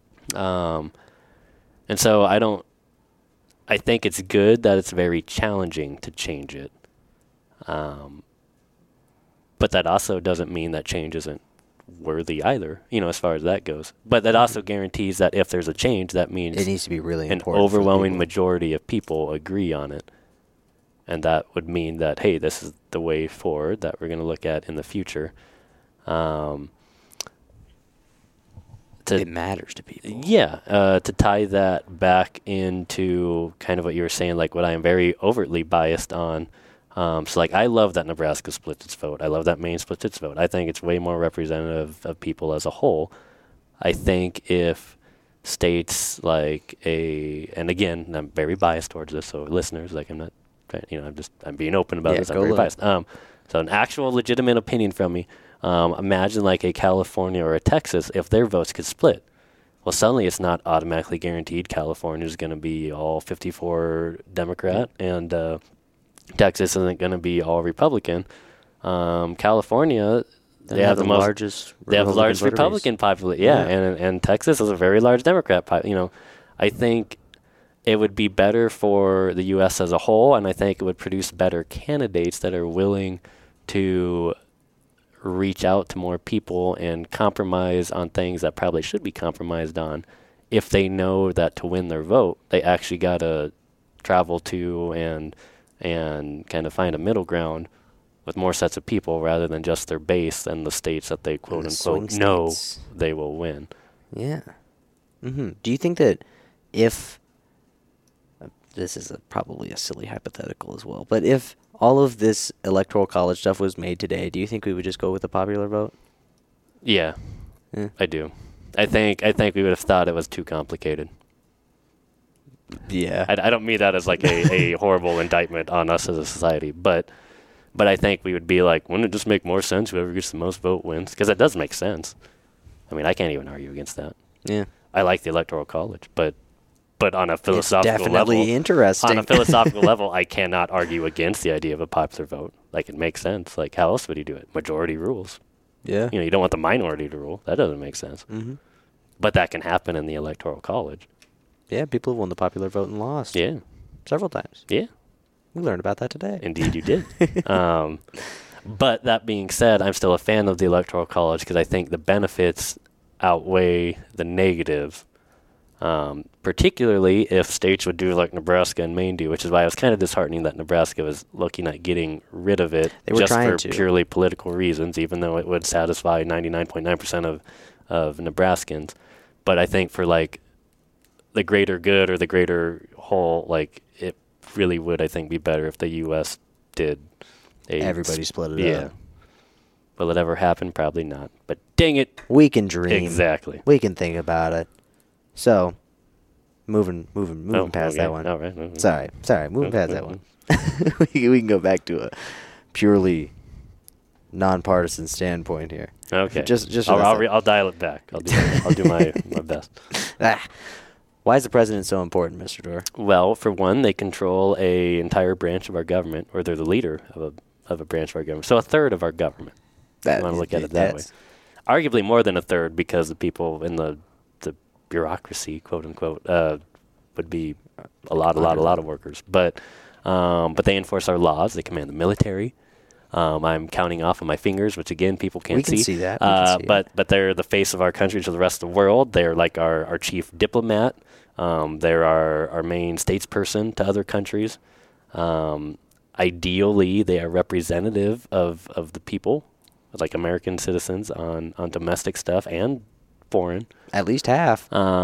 And so I think it's good that it's very challenging to change it. But that also doesn't mean that change isn't worthy either, as far as that goes. But that also guarantees that if there's a change, that means it needs to be really an important. overwhelming majority of people agree on it. And that would mean that, hey, this is the way forward that we're going to look at in the future. It matters to people. Yeah. To tie that back into kind of what you were saying, like what I am very overtly biased on. I love that Nebraska split its vote. I love that Maine split its vote. I think it's way more representative of people as a whole. I think if states and again, I'm very biased towards this, so listeners, I'm being open about this. I'm very biased. So an actual legitimate opinion from me, imagine like a California or a Texas, if their votes could split. Well, suddenly it's not automatically guaranteed California is going to be all 54 Democrat and Texas isn't going to be all Republican. California, they have the largest Republican population. Yeah, and Texas is a very large Democrat. I think it would be better for the U.S. as a whole, and I think it would produce better candidates that are willing to reach out to more people and compromise on things that probably should be compromised on if they know that to win their vote, they actually got to travel to and kind of find a middle ground with more sets of people rather than just their base and the states that they quote-unquote know they will win. Yeah. Mm-hmm. Do you think that if, this is probably a silly hypothetical as well, but if all of this electoral college stuff was made today, do you think we would just go with the popular vote? Yeah. I do. I think we would have thought it was too complicated. Yeah. I don't mean that as like a horrible indictment on us as a society, but I think we would be like, wouldn't it just make more sense whoever gets the most vote wins? Because that does make sense. I mean, I can't even argue against that. Yeah. I like the Electoral College, but on a philosophical it's definitely level, interesting. On a philosophical level, I cannot argue against the idea of a popular vote. Like, it makes sense. Like, how else would you do it? Majority rules. Yeah. You don't want the minority to rule. That doesn't make sense. Mm-hmm. But that can happen in the Electoral College. Yeah, people have won the popular vote and lost. Yeah. Several times. Yeah. We learned about that today. Indeed you did. But that being said, I'm still a fan of the Electoral College because I think the benefits outweigh the negatives, particularly if states would do like Nebraska and Maine do, which is why it was kind of disheartening that Nebraska was looking at getting rid of it just for purely political reasons, even though it would satisfy 99.9% of Nebraskans. But I think for like the greater good or the greater whole, like it really would, I think, be better if the U.S. did everybody split it up. Will it ever happen? Probably not. But dang it. We can dream. Exactly. We can think about it. So, moving past that one. All right. Sorry. Moving past that one. we can go back to a purely nonpartisan standpoint here. Okay. Just I'll dial it back. I'll do my best. Why is the president so important, Mr. Dorr? Well, for one, they control a entire branch of our government, or they're the leader of a branch of our government. So a third of our government. You want to look at it that way. Arguably more than a third, because the people in the bureaucracy, quote unquote, would be a lot of workers. But they enforce our laws. They command the military. I'm counting off on my fingers, which again people can't see. We can see that. But they're the face of our country to the rest of the world. They're like our chief diplomat. They're our main statesperson to other countries. Ideally, they are representative of the people, like American citizens on domestic stuff and foreign. At least half.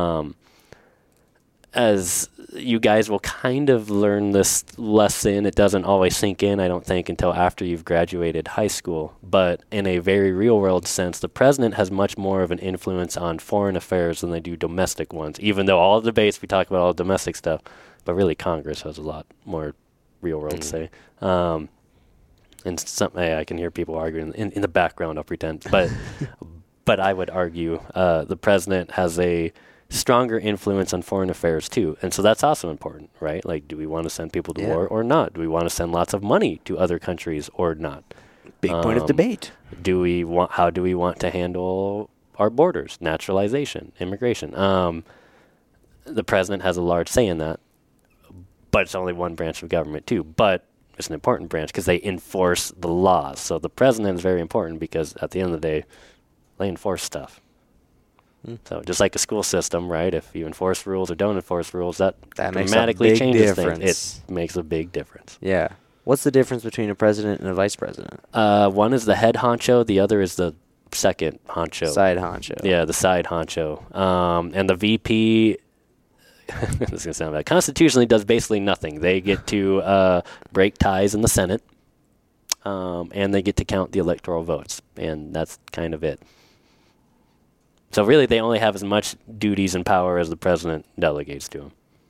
As you guys will kind of learn this lesson, it doesn't always sink in, I don't think, until after you've graduated high school. But in a very real-world sense, the president has much more of an influence on foreign affairs than they do domestic ones, even though all the debates we talk about all domestic stuff, but really Congress has a lot more real-world say. And I can hear people arguing in the background, I'll pretend. But but I would argue the president has a stronger influence on foreign affairs too, and so that's also important, right? Like, do we want to send people to war or not? Do we want to send lots of money to other countries or not? Big point of debate. How do we want to handle our borders, naturalization, immigration? The president has a large say in that, but it's only one branch of government too. But it's an important branch because they enforce the laws. So the president is very important because at the end of the day, they enforce stuff. So just like a school system, right? If you enforce rules or don't enforce rules, that dramatically changes things. It makes a big difference. Yeah. What's the difference between a president and a vice president? One is the head honcho. The other is the second honcho. Side honcho. Yeah, the side honcho. And the VP, this is going to sound bad, constitutionally does basically nothing. They get to break ties in the Senate, and they get to count the electoral votes. And that's kind of it. So really, they only have as much duties and power as the president delegates to them.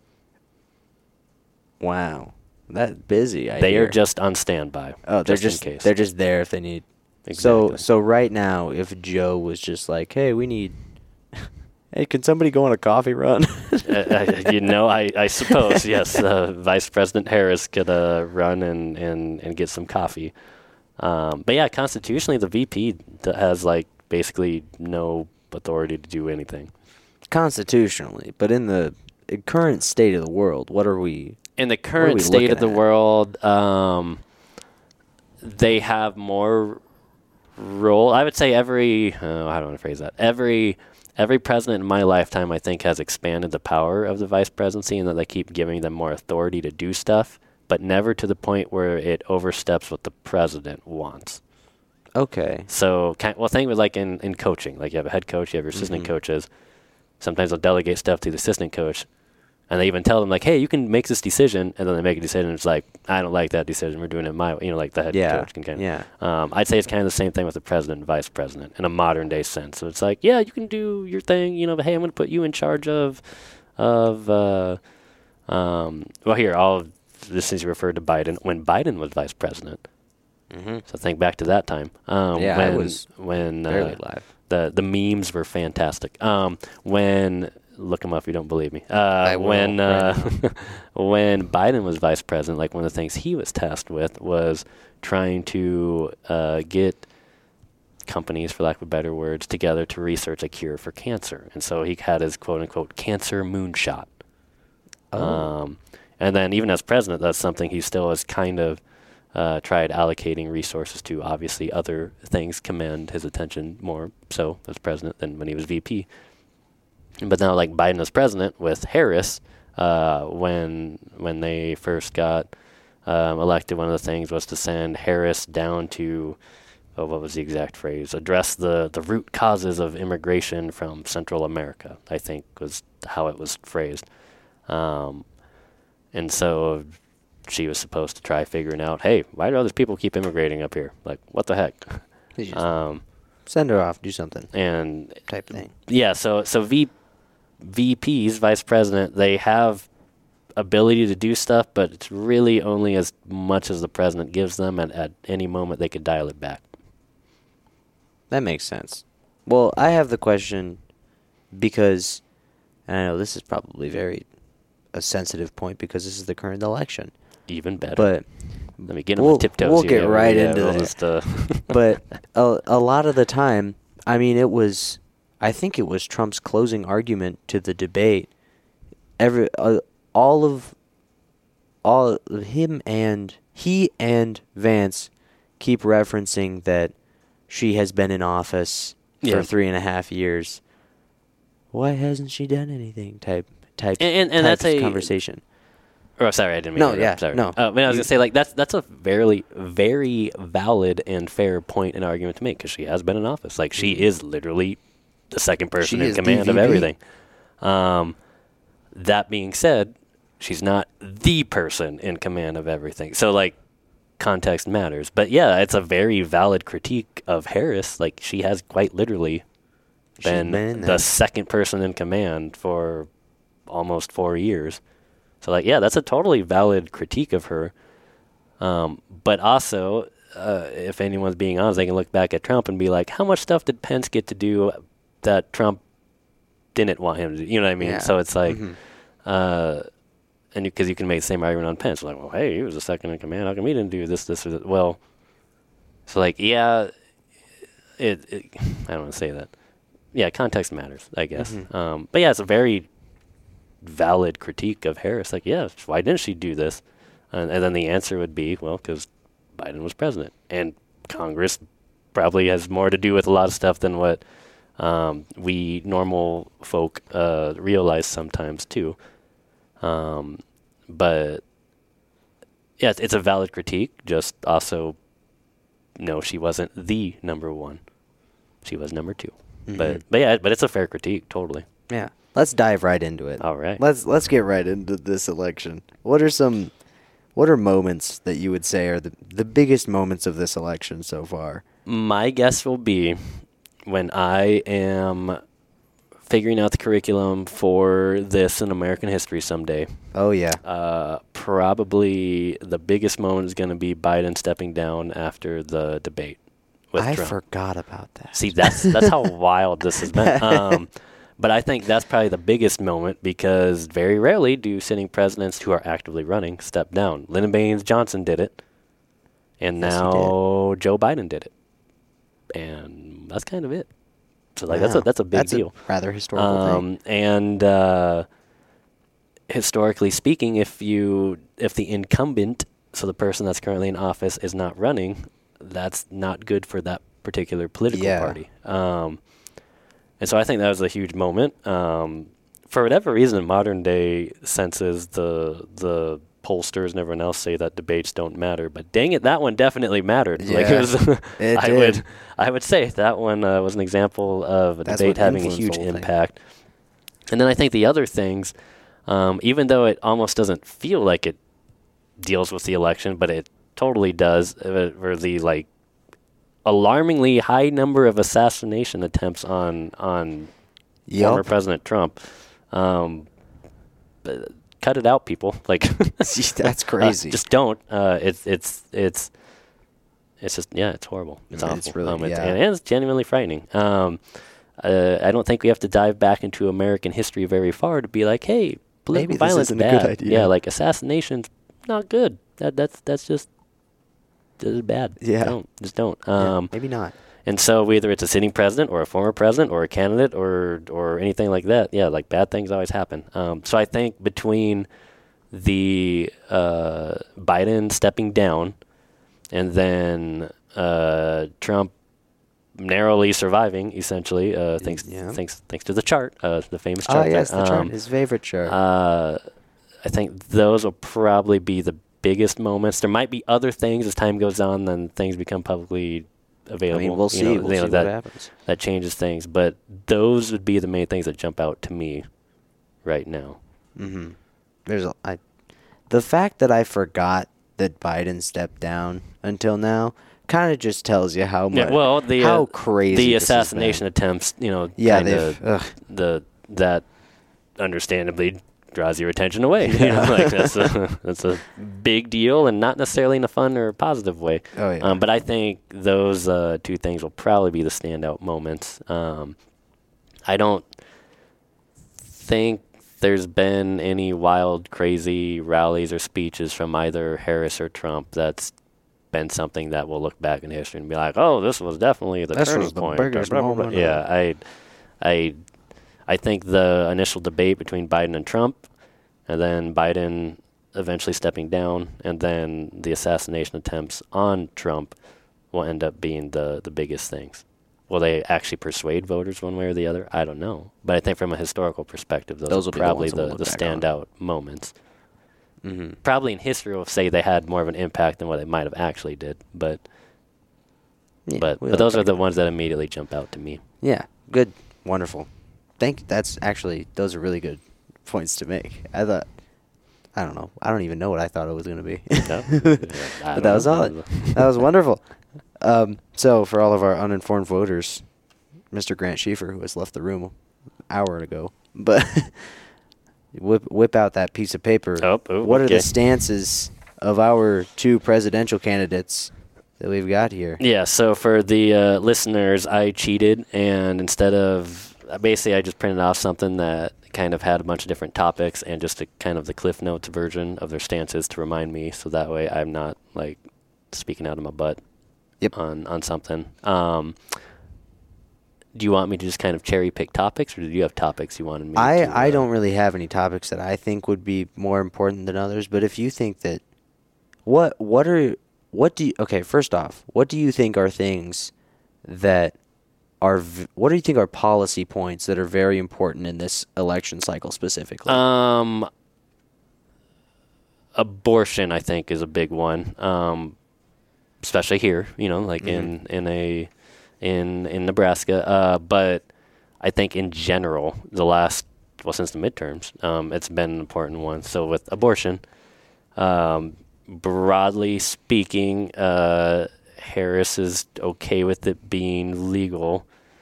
Wow, that busy. They are just on standby. Oh, they're just in case. They're just there if they need. Exactly. So right now, if Joe was just like, "Hey, we need," hey, can somebody go on a coffee run? I suppose yes. Vice President Harris could run and get some coffee. But yeah, constitutionally, the VP has like basically no authority to do anything Constitutionally, but in the current state of the world, what are we? In the current state of the world, they have more role. I would say how do I want to phrase that? Every president in my lifetime, I think, has expanded the power of the vice presidency, and that they keep giving them more authority to do stuff, but never to the point where it oversteps what the president wants. Okay. So, think of it like in coaching. Like you have a head coach, you have your assistant coaches. Sometimes they'll delegate stuff to the assistant coach, and they even tell them like, "Hey, you can make this decision," and then they make a decision. And it's like, "I don't like that decision. We're doing it my way." Like the head coach can kind of. I'd say it's kind of the same thing with the president and vice president in a modern day sense. So it's like, yeah, you can do your thing, but hey, I'm going to put you in charge of. Well, here since you referred to Biden, when Biden was vice president. Mm-hmm. So think back to that time. I was barely live. The memes were fantastic. When look them up if you don't believe me. When Biden was vice president, like one of the things he was tasked with was trying to get companies, for lack of better words, together to research a cure for cancer. And so he had his quote unquote cancer moonshot. Oh. And then even as president, that's something he still has kind of tried allocating resources to. Obviously, other things command his attention more so as president than when he was VP. But now, like Biden as president with Harris, when they first got elected, one of the things was to send Harris down to, what was the exact phrase? Address the root causes of immigration from Central America, I think was how it was phrased. And so she was supposed to try figuring out, hey, why do all these people keep immigrating up here? Like, what the heck? Send her off, do something. And type thing. Yeah, so VPs, vice president, they have ability to do stuff, but it's really only as much as the president gives them, and at any moment they could dial it back. That makes sense. Well, I have the question because, and I know this is probably a sensitive point because this is the current election. Even better. But let me get on my tiptoes we'll here. Get right into this. But a lot of the time, I mean, I think it was Trump's closing argument to the debate. All of him and he and Vance keep referencing that she has been in office for 3.5 years. Why hasn't she done anything? Type and that's a conversation. Oh, sorry, I didn't mean to interrupt. Sorry. No. I was going to say, like, that's a very, very valid and fair point and argument to make, because she has been in office. Like, she is literally the second person in command of everything. That being said, she's not the person in command of everything. So, like, context matters. But, yeah, it's a very valid critique of Harris. Like, she has quite literally been the second person in command for almost 4 years. So, like, yeah, that's a totally valid critique of her. But also, if anyone's being honest, they can look back at Trump and be like, how much stuff did Pence get to do that Trump didn't want him to do? You know what I mean? Yeah. So it's like, and because you can make the same argument on Pence. Like, well, hey, he was the second in command. How come he didn't do this, or that? Well, so, like, yeah, I don't want to say that. Yeah, context matters, I guess. But, yeah, it's a very valid critique of Harris. Like, yeah, why didn't she do this? And then the answer would be, well, because Biden was president. And Congress probably has more to do with a lot of stuff than what we normal folk realize sometimes, too. But, yeah, it's a valid critique. Just also, no, she wasn't the number one. She was number two. But yeah, but it's a fair critique, totally. Yeah. Let's dive right into it. All right. Let's get right into this election. What are moments that you would say are the biggest moments of this election so far? My guess will be when I am figuring out the curriculum for this in American history someday. Oh, yeah. Probably the biggest moment is going to be Biden stepping down after the debate with Trump. I forgot about that. See, that's how wild this has been. But I think that's probably the biggest moment, because very rarely do sitting presidents who are actively running step down. Lyndon Baines Johnson did it, and now Joe Biden did it. And that's kind of it. So, like, that's a big deal. A rather historical thing. And historically speaking, if the incumbent, so the person that's currently in office, is not running, that's not good for that particular political party. And so I think that was a huge moment. For whatever reason, in modern day senses, the pollsters and everyone else say that debates don't matter. But dang it, that one definitely mattered. Yeah, like I would say that one was an example of a debate having a huge impact. And then I think the other things, even though it almost doesn't feel like it deals with the election, but it totally does, were the, like, alarmingly high number of assassination attempts on former President Trump. Cut it out, people. Like, that's crazy. Just don't. It's just, yeah, it's horrible. It's awful. It's really, and it's genuinely frightening. I don't think we have to dive back into American history very far to be like, hey, political violence is bad. A good idea. Yeah, like, assassination's not good. That's just. This is bad. Yeah. Just don't. Maybe not. And so whether it's a sitting president or a former president or a candidate or anything like that, yeah, like, bad things always happen. So I think between the Biden stepping down and then Trump narrowly surviving, essentially, thanks to the chart, the famous chart. Oh, yes, the chart, his favorite chart. I think those will probably be the biggest moments. There might be other things as time goes on, then things become publicly available. I mean, we'll see. We'll see what happens. That changes things, but those would be the main things that jump out to me right now. Mm-hmm. The fact that I forgot that Biden stepped down until now kind of just tells you how much. Yeah, how crazy the assassination attempts. That understandably draws your attention away. Like, that's a big deal, and not necessarily in a fun or positive way. Oh, yeah. But I think those two things will probably be the standout moments. I don't think there's been any wild, crazy rallies or speeches from either Harris or Trump that's been something that we'll look back in history and be like, oh, this was definitely the turning point. Biggest moment. Yeah, I think the initial debate between Biden and Trump, and then Biden eventually stepping down, and then the assassination attempts on Trump, will end up being the biggest things. Will they actually persuade voters one way or the other? I don't know. But I think from a historical perspective, those are probably the standout moments. Mm-hmm. Probably in history, we'll say they had more of an impact than what they might have actually did. But those are the ones that immediately jump out to me. Yeah, good, wonderful. Those are really good points to make. I don't know. I don't even know what I thought it was going to be. No? But that was solid. That was wonderful. So for all of our uninformed voters, Mr. Grant Schieffer, who has left the room an hour ago, but whip out that piece of paper. What are the stances of our 2 presidential candidates that we've got here? Yeah, so for the listeners, I cheated, and instead of basically I just printed off something that kind of had a bunch of different topics and just a kind of the Cliff Notes version of their stances to remind me, so that way I'm not like speaking out of my butt. Yep. On something. Do you want me to just kind of cherry pick topics, or do you have topics you wanted me to? I don't really have any topics that I think would be more important than others, but if you think that, first off, what do you think are things that what do you think are policy points that are very important in this election cycle specifically? Abortion, I think, is a big one. Especially here, like mm-hmm. in Nebraska. But I think in general, since the midterms, it's been an important one. So with abortion, broadly speaking, Harris is okay with it being legal.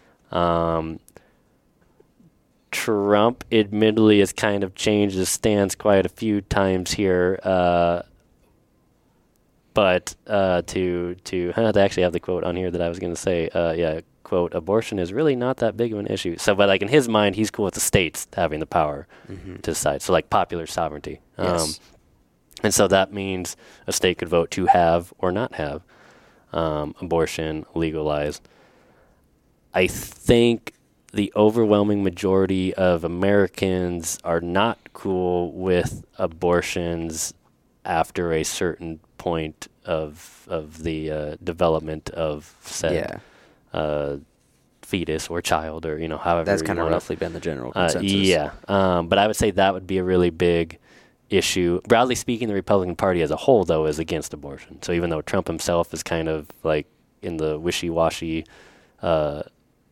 Trump admittedly has kind of changed his stance quite a few times here. But they actually have the quote on here that I was going to say. Quote, abortion is really not that big of an issue. So, but like in his mind, he's cool with the states having the power mm-hmm. to decide. So like popular sovereignty. Yes. And so that means a state could vote to have or not have abortion legalized. I think the overwhelming majority of Americans are not cool with abortions after a certain point of the development of said fetus or child, or however that's kind of roughly been the general consensus. But I would say that would be a really big issue. Broadly speaking, the Republican Party as a whole, though, is against abortion. So even though Trump himself is kind of like in the wishy-washy stage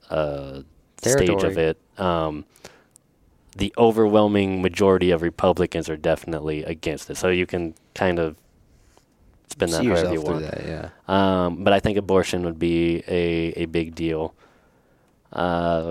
of it, the overwhelming majority of Republicans are definitely against it. So you can kind of spin that however you want. That, but I think abortion would be a big deal. I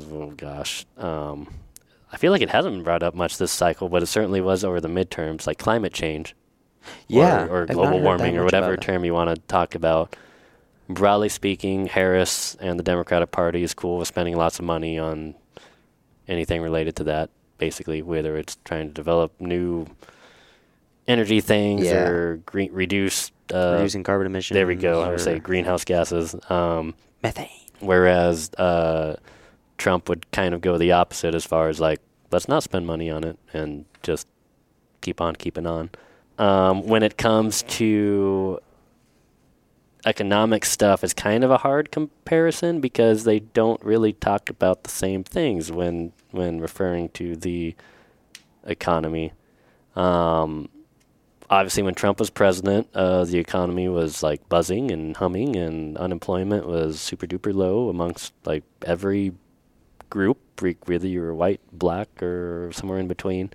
feel like it hasn't been brought up much this cycle, but it certainly was over the midterms, like climate change. Or global warming, or whatever term you want to talk about. Broadly speaking, Harris and the Democratic Party is cool with spending lots of money on anything related to that, basically, whether it's trying to develop new energy things or reducing carbon emissions. There we go. I would say greenhouse gases. Methane. Whereas Trump would kind of go the opposite as far as like, let's not spend money on it and just keep on keeping on. When it comes to economic stuff, it's kind of a hard comparison because they don't really talk about the same things when referring to the economy. Obviously, when Trump was president, the economy was like buzzing and humming, and unemployment was super duper low amongst like every group, whether you were white, black, or somewhere in between.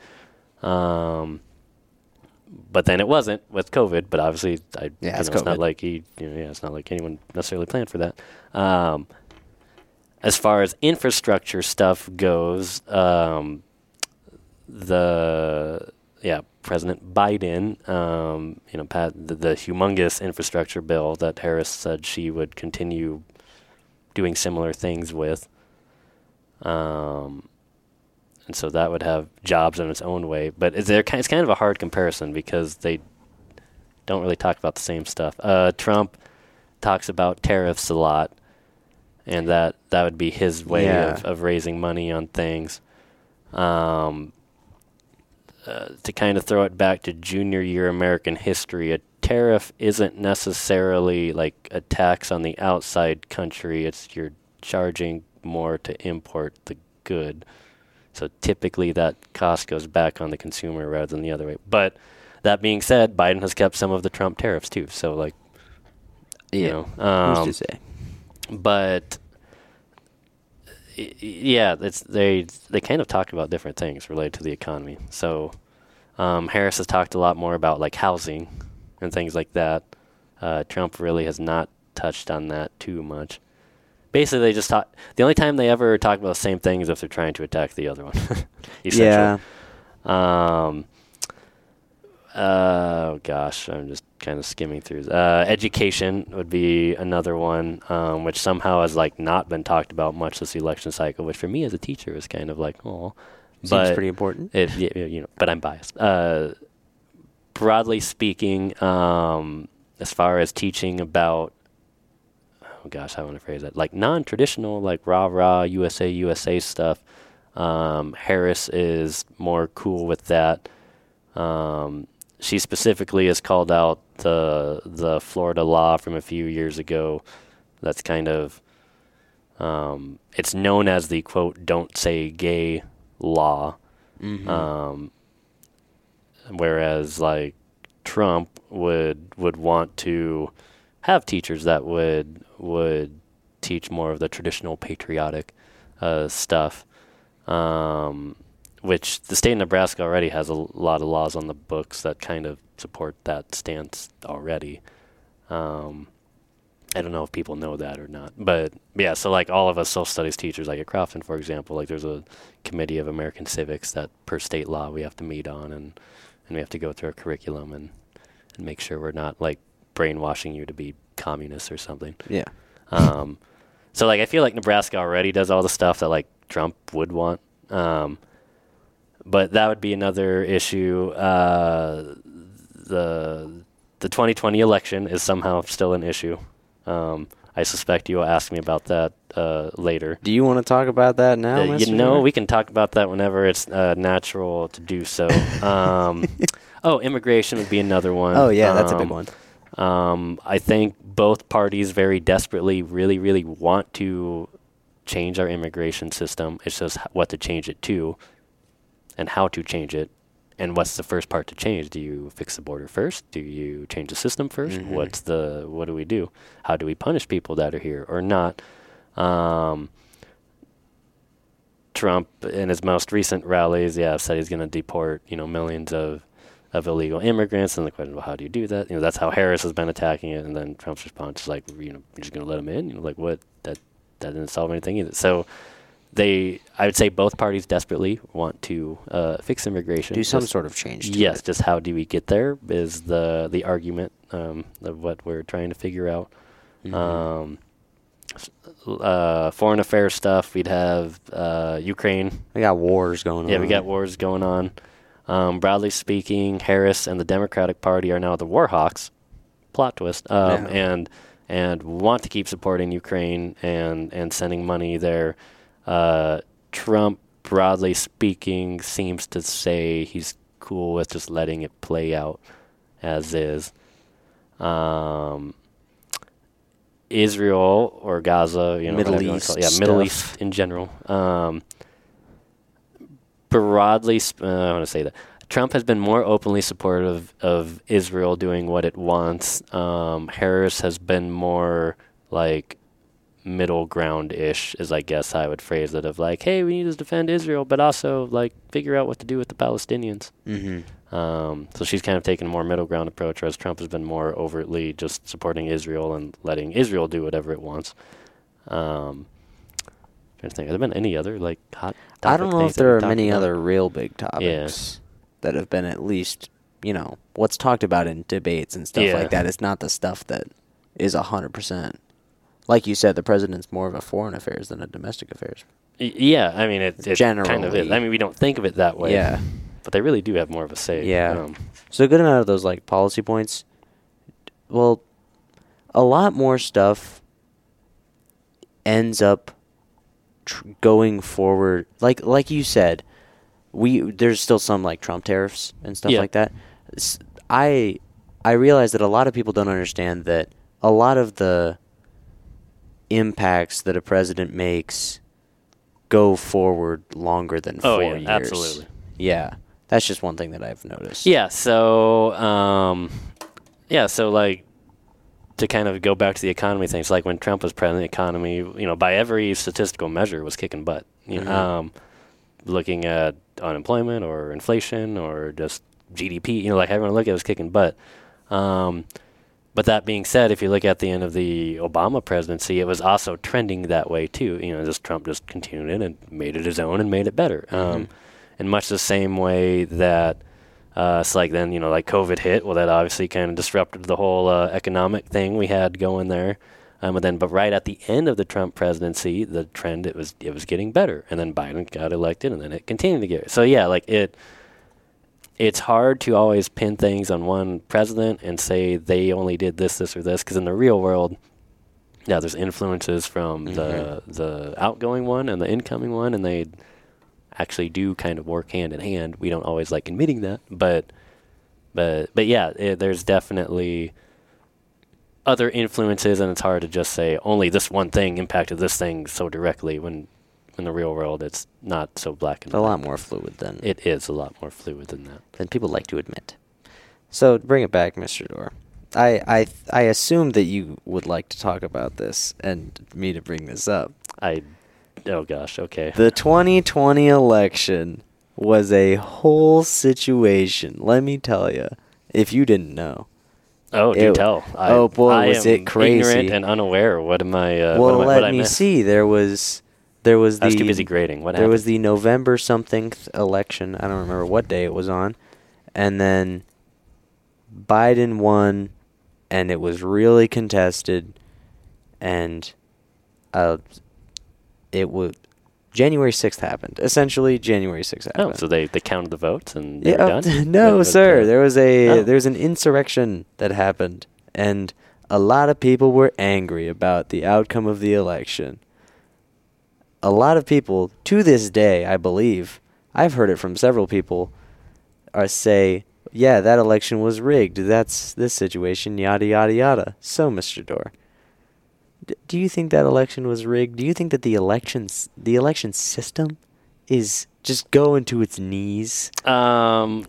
But then it wasn't with COVID. But obviously, it's not like it's not like anyone necessarily planned for that. As far as infrastructure stuff goes, President Biden, the humongous infrastructure bill that Harris said she would continue doing similar things with. And so that would have jobs in its own way. But it's kind of a hard comparison because they don't really talk about the same stuff. Trump talks about tariffs a lot, and that would be his way of raising money on things. To kind of throw it back to junior year American history, tariff isn't necessarily like a tax on the outside country. It's you're charging more to import the good. So typically that cost goes back on the consumer rather than the other way. But that being said, Biden has kept some of the Trump tariffs too. So like, you know, who's to say? But yeah, they kind of talk about different things related to the economy. So Harris has talked a lot more about like housing and things like that. Trump really has not touched on that too much. Basically, they just talk. The only time they ever talk about the same thing is if they're trying to attack the other one. Yeah. Oh gosh, I'm just kind of skimming through. Education would be another one, which somehow has like not been talked about much this election cycle. Which for me as a teacher is kind of like, oh, seems pretty important. But I'm biased. Broadly speaking, as far as teaching about, oh gosh, I want to phrase that, like non-traditional, like rah-rah, USA stuff. Harris is more cool with that. She specifically has called out the Florida law from a few years ago. That's kind of, it's known as the, quote, don't say gay law. Mm-hmm. Whereas, like, Trump would want to have teachers that would teach more of the traditional patriotic stuff, which the state of Nebraska already has a lot of laws on the books that kind of support that stance already. I don't know if people know that or not. But, yeah, so, like, all of us social studies teachers, like at Crofton, for example, like, there's a committee of American civics that, per state law, we have to meet on, and we have to go through a curriculum and make sure we're not, like, brainwashing you to be communists or something. Yeah. So, like, I feel like Nebraska already does all the stuff that, like, Trump would want. But that would be another issue. The 2020 election is somehow still an issue. I suspect you will ask me about that later. Do you want to talk about that now? We can talk about that whenever it's natural to do so. Immigration would be another one. Oh, yeah, that's a big one. I think both parties very desperately really, really want to change our immigration system. It's just what to change it to and how to change it. And what's the first part to change? Do you fix the border first? Do you change the system first? Mm-hmm. What do we do? How do we punish people that are here or not? Trump, in his most recent rallies, said he's going to deport, millions of illegal immigrants. And the question, well, how do you do that? That's how Harris has been attacking it. And then Trump's response is like, you're just going to let them in? Like, what? That didn't solve anything either. So I would say both parties desperately want to fix immigration. Do some sort of change to Yes, it. just how do we get there is the argument of what we're trying to figure out. Mm-hmm. Foreign affairs stuff, we'd have Ukraine. We got wars going on. Yeah, we got wars going on. Broadly speaking, Harris and the Democratic Party are now the war hawks. Plot twist. And want to keep supporting Ukraine and sending money there. Trump, broadly speaking, seems to say he's cool with just letting it play out as is. Israel or Gaza, Middle East, Middle East in general. Broadly, I want to say that Trump has been more openly supportive of Israel doing what it wants. Harris has been more like middle ground-ish, is I guess I would phrase it, of like, hey, we need to defend Israel, but also like figure out what to do with the Palestinians. Mm-hmm. So she's kind of taken a more middle ground approach, whereas Trump has been more overtly just supporting Israel and letting Israel do whatever it wants. Trying to think, have there been any other like hot topic I don't know if there are many about? other real big topics that have been at least, what's talked about in debates and stuff like that. It's not the stuff that is 100%. Like you said, the president's more of a foreign affairs than a domestic affairs. Yeah, I mean, it generally kind of is. I mean, we don't think of it that way. Yeah. But they really do have more of a say. Yeah. So a good amount of those like policy points, well, a lot more stuff ends up going forward. Like you said, there's still some like Trump tariffs and stuff like that. I realize that a lot of people don't understand that a lot of the impacts that a president makes go forward longer than 4 years. Absolutely. Yeah, that's just one thing that I've noticed. Yeah, so like, to kind of go back to the economy things, like when Trump was president, the economy, you know, by every statistical measure was kicking butt. You know, looking at unemployment or inflation or just GDP, you know, like everyone looked at it was kicking butt. But that being said, if you look at the end of the Obama presidency, it was also trending that way too. You know, just Trump just continued it and made it his own and made it better. In much the same way that it's like then, you know, like COVID hit. Well, that obviously kind of disrupted the whole economic thing we had going there. But right at the end of the Trump presidency, the trend, it was getting better. And then Biden got elected, and then it continued to get. So yeah, like it's hard to always pin things on one president and say they only did this, or this, because in the real world, yeah, there's influences from the outgoing one and the incoming one, and they actually do kind of work hand in hand. We don't always like admitting that, but yeah, there's definitely other influences, and it's hard to just say only this one thing impacted this thing so directly when in the real world it's not so black and white. A lot more fluid than it is. A lot more fluid than that than people like to admit. So bring it back, Mr. Dorr. I assume that you would like to talk about this and me to bring this up. Oh gosh, okay. The 2020 election was a whole situation. Let me tell you, if you didn't know. Oh, do tell. Was it crazy? Ignorant and unaware. What am I? Let me see. There was I was too busy grading. What happened? There was the November something election. I don't remember what day it was on, and then Biden won, and it was really contested, and it would. January 6th happened. Essentially, January 6th happened. Oh, so they counted the votes and they were done? No, sir. There was an insurrection that happened, and a lot of people were angry about the outcome of the election. A lot of people, to this day, I believe, I've heard it from several people, say, yeah, that election was rigged. That's this situation, yada, yada, yada. So, Mr. Dorr, do you think that election was rigged? Do you think that the election system is just going to its knees? Oh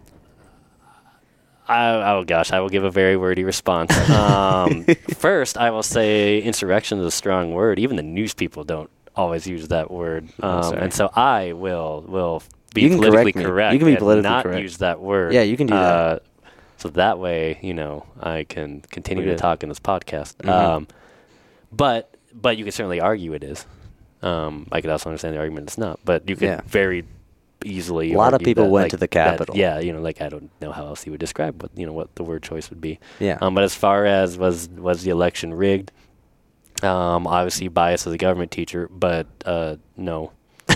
gosh, I will give a very wordy response. First, I will say insurrection is a strong word. Even the news people don't always use that word. And so I will be politically correct. You can be politically not correct. Use that word. Yeah, you can do that. So that way, you know, I can continue to talk in this podcast. But you can certainly argue it is. I could also understand the argument it's not. But you could very easily. A lot of people went to the Capitol. You know, like I don't know how else you would describe what the word choice would be. Yeah. But as far as was the election rigged, obviously biased as a government teacher, but no.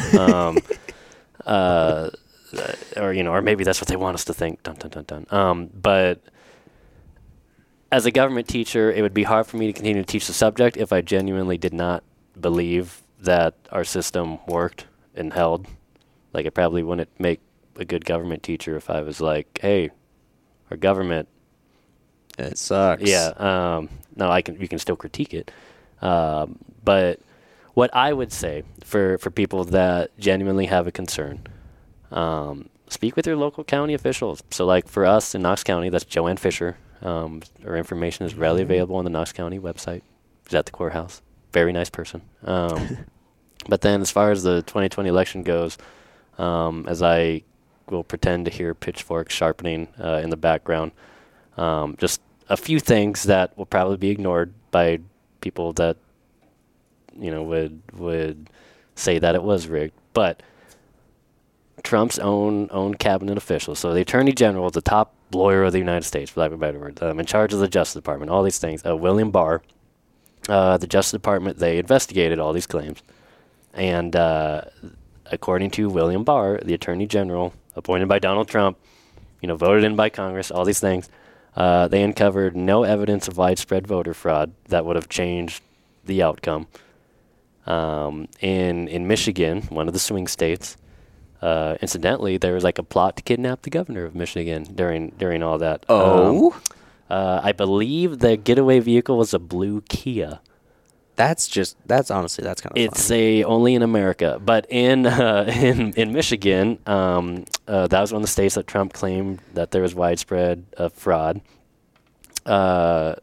Or maybe that's what they want us to think. Dun dun dun dun. But as a government teacher, it would be hard for me to continue to teach the subject if I genuinely did not believe that our system worked and held. Like, I probably wouldn't make a good government teacher if I was like, hey, our government, it sucks. Yeah. No, you can still critique it. But what I would say for people that genuinely have a concern, speak with your local county officials. So, like, for us in Knox County, that's Joanne Fisher. Her information is readily available on the Knox County website. She's at the courthouse. Very nice person. But then as far as the 2020 election goes, as I will pretend to hear pitchforks sharpening in the background, just a few things that will probably be ignored by people that, you know, would say that it was rigged. But Trump's own cabinet officials, so the Attorney General, the top lawyer of the United States, for lack of a better word, in charge of the Justice Department, all these things, William Barr, the Justice Department, they investigated all these claims. And according to William Barr, the Attorney General, appointed by Donald Trump, you know, voted in by Congress, all these things, they uncovered no evidence of widespread voter fraud that would have changed the outcome. In Michigan, one of the swing states, incidentally, there was like a plot to kidnap the governor of Michigan during all that. I believe the getaway vehicle was a blue Kia. That's honestly kind of It's funny. only in America, but in Michigan, that was one of the states that Trump claimed that there was widespread fraud. The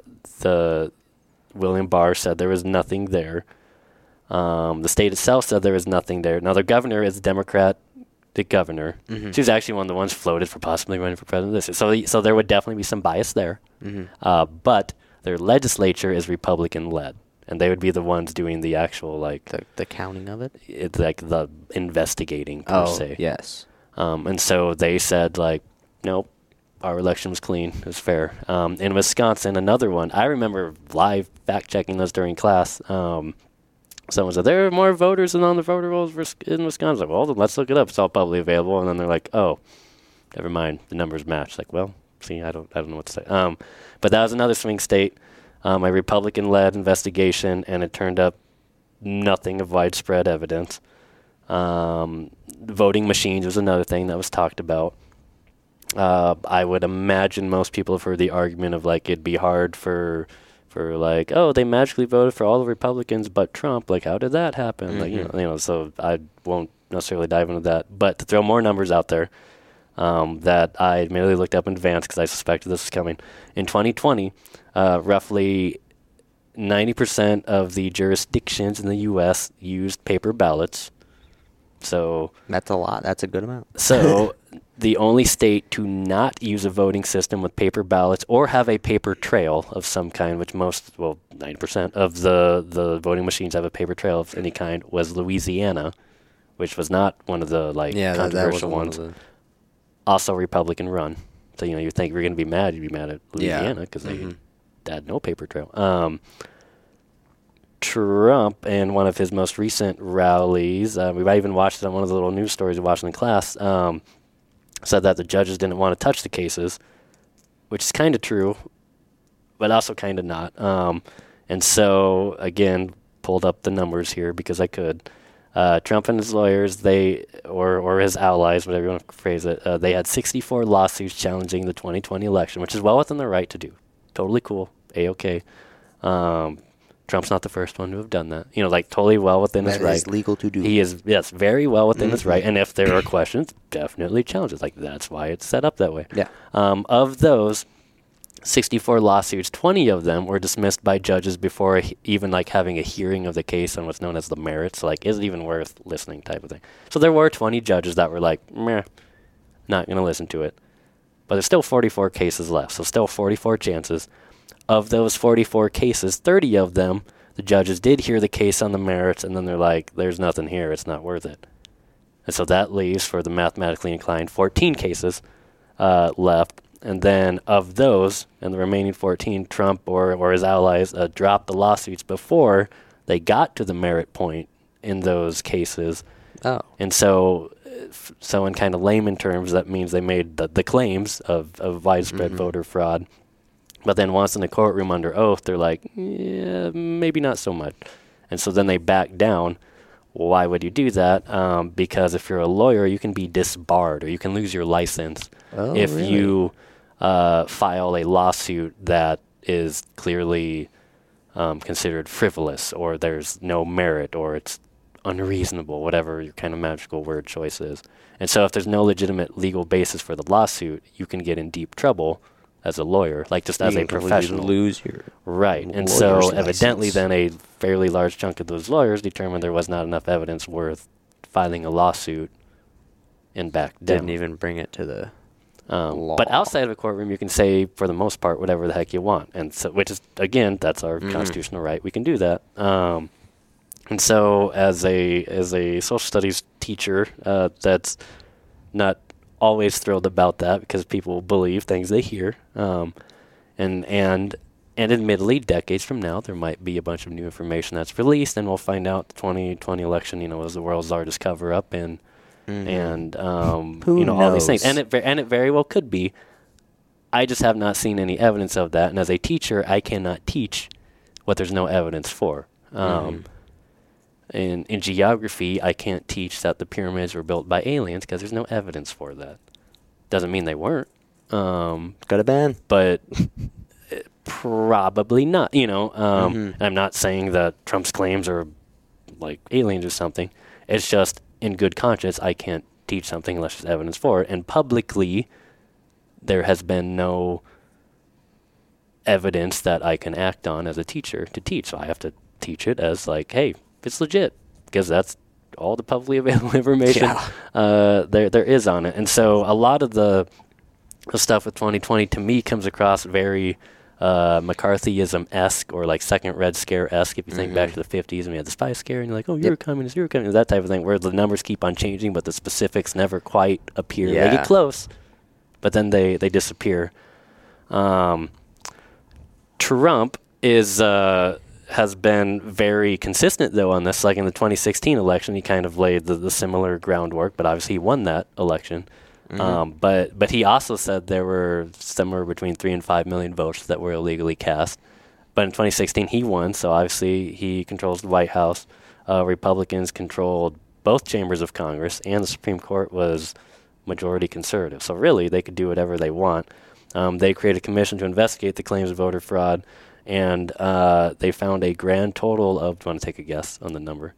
William Barr said there was nothing there. The state itself said there was nothing there. Now, the governor is a Democrat. The governor, she was actually one of the ones floated for possibly running for president. So there would definitely be some bias there. But their legislature is Republican led. And they would be the ones doing the actual, like... The counting of it? It's like the investigating, per se. Yes. And so they said, like, nope, our election was clean. It was fair. In Wisconsin, another one. I remember live fact-checking those during class. Someone said, there are more voters than on the voter rolls in Wisconsin. Well, then let's look it up. It's all publicly available. And then they're like, oh, never mind. The numbers match. Like, well, see, I don't know what to say. But that was another swing state. A Republican-led investigation, and it turned up nothing of widespread evidence. Voting machines was another thing that was talked about. I would imagine most people have heard the argument of, like, it'd be hard for like, oh, they magically voted for all the Republicans but Trump. Like, how did that happen? Like, you know, so I won't necessarily dive into that. But to throw more numbers out there, that I immediately looked up in advance because I suspected this was coming. In 2020, roughly 90% of the jurisdictions in the U.S. used paper ballots. So that's a lot. That's a good amount. So the only state to not use a voting system with paper ballots or have a paper trail of some kind, which 90% of the voting machines have a paper trail of any kind, was Louisiana, which was not one of the controversial ones. Also Republican run. So, you think if you're going to be mad, you'd be mad at Louisiana because they had no paper trail. Trump, in one of his most recent rallies, we even watched it on one of the little news stories we watched in class, said that the judges didn't want to touch the cases, which is kind of true, but also kind of not. And so, again, pulled up the numbers here because I could. Trump and his lawyers, or his allies, whatever you want to phrase it, they had 64 lawsuits challenging the 2020 election, which is well within their right to do. Totally cool. A-okay. Trump's not the first one to have done that. Totally well within his right. That is legal to do. He is, yes, very well within his right. And if there are questions, definitely challenge it. Like, that's why it's set up that way. Yeah. Of those 64 lawsuits, 20 of them were dismissed by judges before even, having a hearing of the case on what's known as the merits. Is it even worth listening type of thing. So there were 20 judges that were like, meh, not going to listen to it. But there's still 44 cases left, so still 44 chances. Of those 44 cases, 30 of them, the judges did hear the case on the merits, and then they're like, there's nothing here, it's not worth it. And so that leaves, for the mathematically inclined, 14 cases left. And then of those, and the remaining 14, Trump or his allies dropped the lawsuits before they got to the merit point in those cases. Oh. And so in kind of layman terms, that means they made the claims of widespread voter fraud. But then once in the courtroom under oath, they're like, yeah, maybe not so much. And so then they back down. Why would you do that? Because if you're a lawyer, you can be disbarred or you can lose your license if really? you file a lawsuit that is clearly considered frivolous, or there's no merit, or it's unreasonable, whatever your kind of magical word choice is. And so if there's no legitimate legal basis for the lawsuit, you can get in deep trouble as a lawyer, just as a professional. Lose your right. And so evidently then a fairly large chunk of those lawyers determined there was not enough evidence worth filing a lawsuit and back down. Didn't even bring it to the law. But outside of a courtroom, you can say, for the most part, whatever the heck you want. And so, which is, again, that's our constitutional right. We can do that. And so as a social studies teacher, that's not always thrilled about that because people believe things they hear. And admittedly, decades from now, there might be a bunch of new information that's released, and we'll find out the 2020 election, was the world's largest cover-up, and all these things. And it very well could be. I just have not seen any evidence of that. And as a teacher, I cannot teach what there's no evidence for. In geography, I can't teach that the pyramids were built by aliens because there's no evidence for that. Doesn't mean they weren't. Got a ban. But probably not, I'm not saying that Trump's claims are like aliens or something. It's just in good conscience, I can't teach something unless there's evidence for it. And publicly, there has been no evidence that I can act on as a teacher to teach. So I have to teach it as like, hey, it's legit, because that's all the publicly available information there is on it. And so a lot of the stuff with 2020 to me comes across very McCarthyism-esque, or like second Red Scare-esque, if you think back to the 50s and we had the spy scare and you're like, oh, you're a communist, that type of thing, where the numbers keep on changing but the specifics never quite appear. They get close, but then they disappear. Trump has been very consistent, though, on this. Like in the 2016 election, he kind of laid the similar groundwork, but obviously he won that election. But he also said there were somewhere between 3 and 5 million votes that were illegally cast. But in 2016, he won, so obviously he controls the White House. Republicans controlled both chambers of Congress, and the Supreme Court was majority conservative. So really, they could do whatever they want. They created a commission to investigate the claims of voter fraud, and they found a grand total of, do you want to take a guess on the number?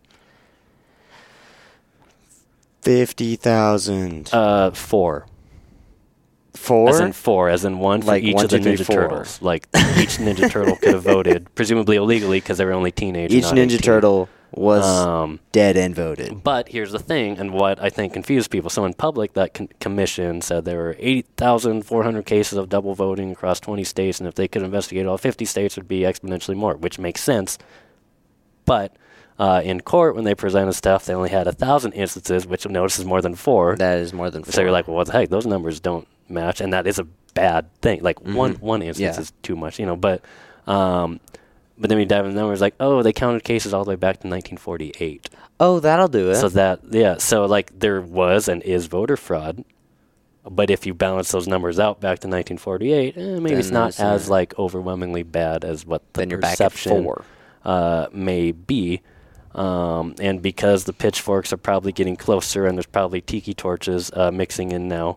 50,000. 4. 4? As in 4, as in one for like each 1, of the 2, 3, Ninja 4. Turtles. Like each Ninja Turtle could have voted, presumably illegally because they were only teenagers. Each Ninja Turtle was dead and voted. But here's the thing, and what I think confused people. So in public, that commission said there were 80,400 cases of double voting across 20 states, and if they could investigate all 50 states, it would be exponentially more, which makes sense. But in court, when they presented stuff, they only had 1,000 instances, which you'll notice is more than 4. That is more than 4. So you're like, well, what the heck? Those numbers don't match, and that is a bad thing. Like one instance is too much, But then we dive into the numbers, like, oh, they counted cases all the way back to 1948. Oh, that'll do it. So so like there was and is voter fraud, but if you balance those numbers out back to 1948, maybe then it's not as like overwhelmingly bad as what the perception may be. And because the pitchforks are probably getting closer and there's probably tiki torches mixing in now,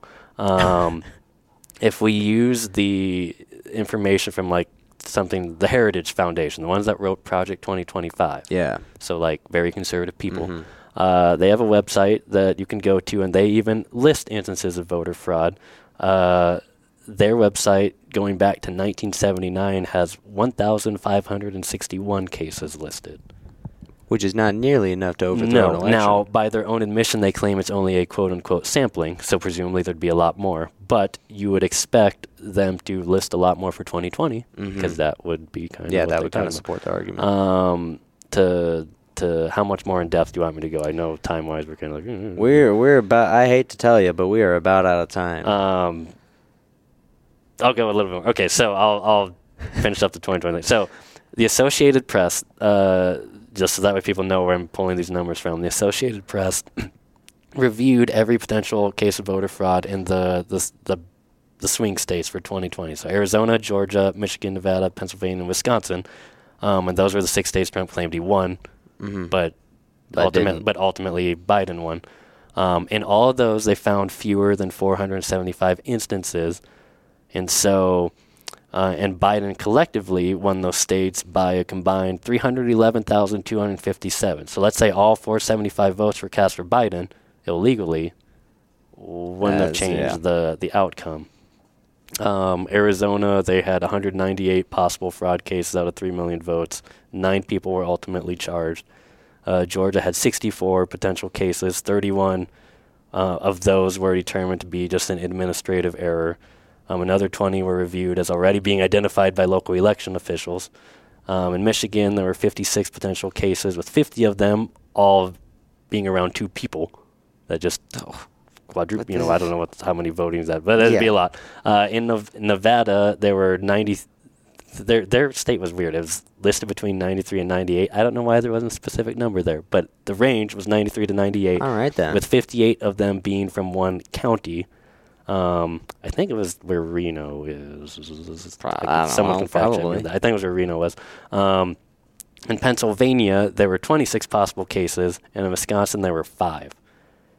if we use the information from like the Heritage Foundation, the ones that wrote Project 2025. Yeah. So like very conservative people. They have a website that you can go to, and they even list instances of voter fraud. Their website, going back to 1979, has 1,561 cases listed. Which is not nearly enough to overthrow an election. Now, by their own admission, they claim it's only a quote-unquote sampling, so presumably there'd be a lot more. But you would expect them to list a lot more for 2020, because that would be kind of that would kind of support the argument. To how much more in depth do you want me to go? I know time-wise we're kind of like... We're about... I hate to tell you, but we are about out of time. I'll go a little bit more. Okay, so I'll finish up the 2020. So the Associated Press... just so that way people know where I'm pulling these numbers from. The Associated Press reviewed every potential case of voter fraud in the swing states for 2020. So Arizona, Georgia, Michigan, Nevada, Pennsylvania, and Wisconsin. And those were the 6 states Trump claimed he won. But ultimately Biden won. In all of those, they found fewer than 475 instances. And so... and Biden collectively won those states by a combined 311,257. So let's say all 475 votes were cast for Biden illegally, wouldn't have changed the outcome. Arizona, they had 198 possible fraud cases out of 3 million votes. 9 people were ultimately charged. Georgia had 64 potential cases. 31 of those were determined to be just an administrative error. Another 20 were reviewed as already being identified by local election officials. In Michigan, there were 56 potential cases, with 50 of them all being around 2 people. That just quadruple. I don't know how many voting is that, but it'd be a lot. In Nevada, there were 90. Their state was weird. It was listed between 93 and 98. I don't know why there wasn't a specific number there, but the range was 93 to 98. All right, then. With 58 of them being from one county. I think it was where Reno is. Someone can fact check me. I think it was where Reno was. In Pennsylvania, there were 26 possible cases, and in Wisconsin, there were 5.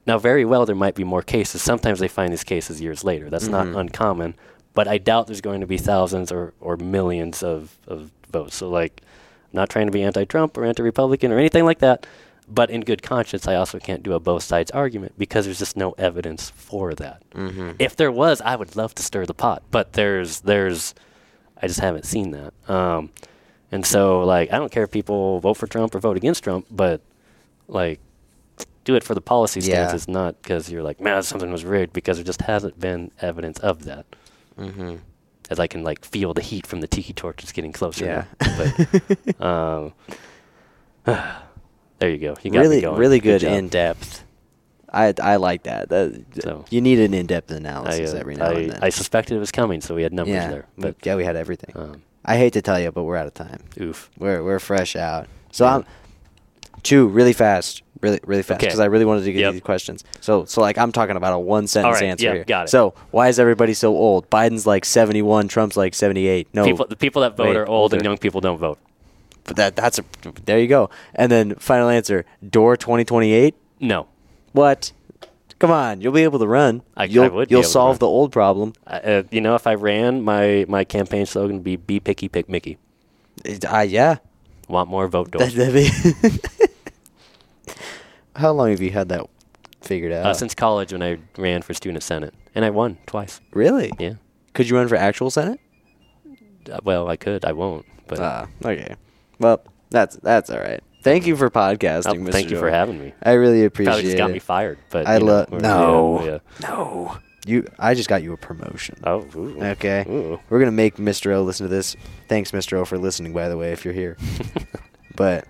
Now, very well, there might be more cases. Sometimes they find these cases years later. That's not uncommon. But I doubt there's going to be thousands or millions of votes. So, like, I'm not trying to be anti-Trump or anti-Republican or anything like that. But in good conscience, I also can't do a both sides argument because there's just no evidence for that. If there was, I would love to stir the pot. But there's I just haven't seen that. And so, like, I don't care if people vote for Trump or vote against Trump, but, like, do it for the policy stances, not because you're like, man, something was rigged, because there just hasn't been evidence of that. As I can, like, feel the heat from the tiki torches getting closer. Yeah. But, there you go. You got me going. Really good in-depth. I like that. So, you need an in-depth analysis every now and then. I suspected it was coming, so we had numbers there. But we had everything. I hate to tell you, but we're out of time. Oof. We're fresh out. So I'm really fast, because I really wanted to get these questions. So like I'm talking about a one-sentence answer here. Got it. So why is everybody so old? Biden's like 71, Trump's like 78. No, the people that vote are old, and young people don't vote. But there you go. And then final answer: Door 2028. No. What? Come on, you'll be able to run. You'll solve the old problem. If I ran, my campaign slogan would be picky, pick Mickey. Yeah. Want more, vote Door. How long have you had that figured out? Since college, when I ran for student senate, and I won twice. Really? Yeah. Could you run for actual senate? Well, I could. I won't. But okay. Well, that's all right. Thank you for podcasting, Mr. Thank you for having me. I really appreciate it. Probably just got me fired, but no. I just got you a promotion. Oh, ooh. Okay. Ooh. We're gonna make Mr. O listen to this. Thanks, Mr. O, for listening. By the way, if you're here, but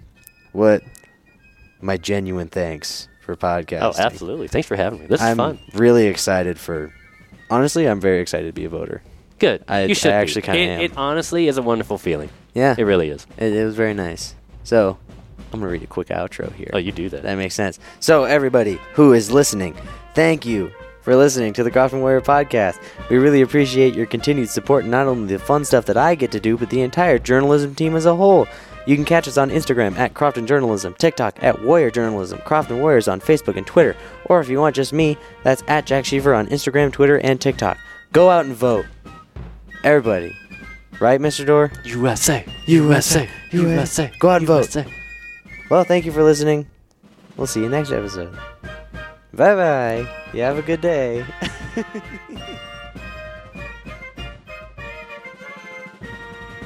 my genuine thanks for podcasting. Oh, absolutely. Thanks for having me. This is fun. I'm really excited honestly, I'm very excited to be a voter. Good. You should. I actually kind of am. It honestly is a wonderful feeling. Yeah. It really is. It was very nice. So, I'm going to read a quick outro here. Oh, you do that. That makes sense. So, everybody who is listening, thank you for listening to the Crofton Warrior Podcast. We really appreciate your continued support, not only the fun stuff that I get to do, but the entire journalism team as a whole. You can catch us on Instagram at Crofton Journalism, TikTok at Warrior Journalism, Crofton Warriors on Facebook and Twitter, or if you want just me, that's at Jack Schiefer on Instagram, Twitter, and TikTok. Go out and vote. Everybody. Right, Mr. Dorr? USA. USA. USA. Go out and vote. USA. Well, thank you for listening. We'll see you next episode. Bye-bye. You have a good day.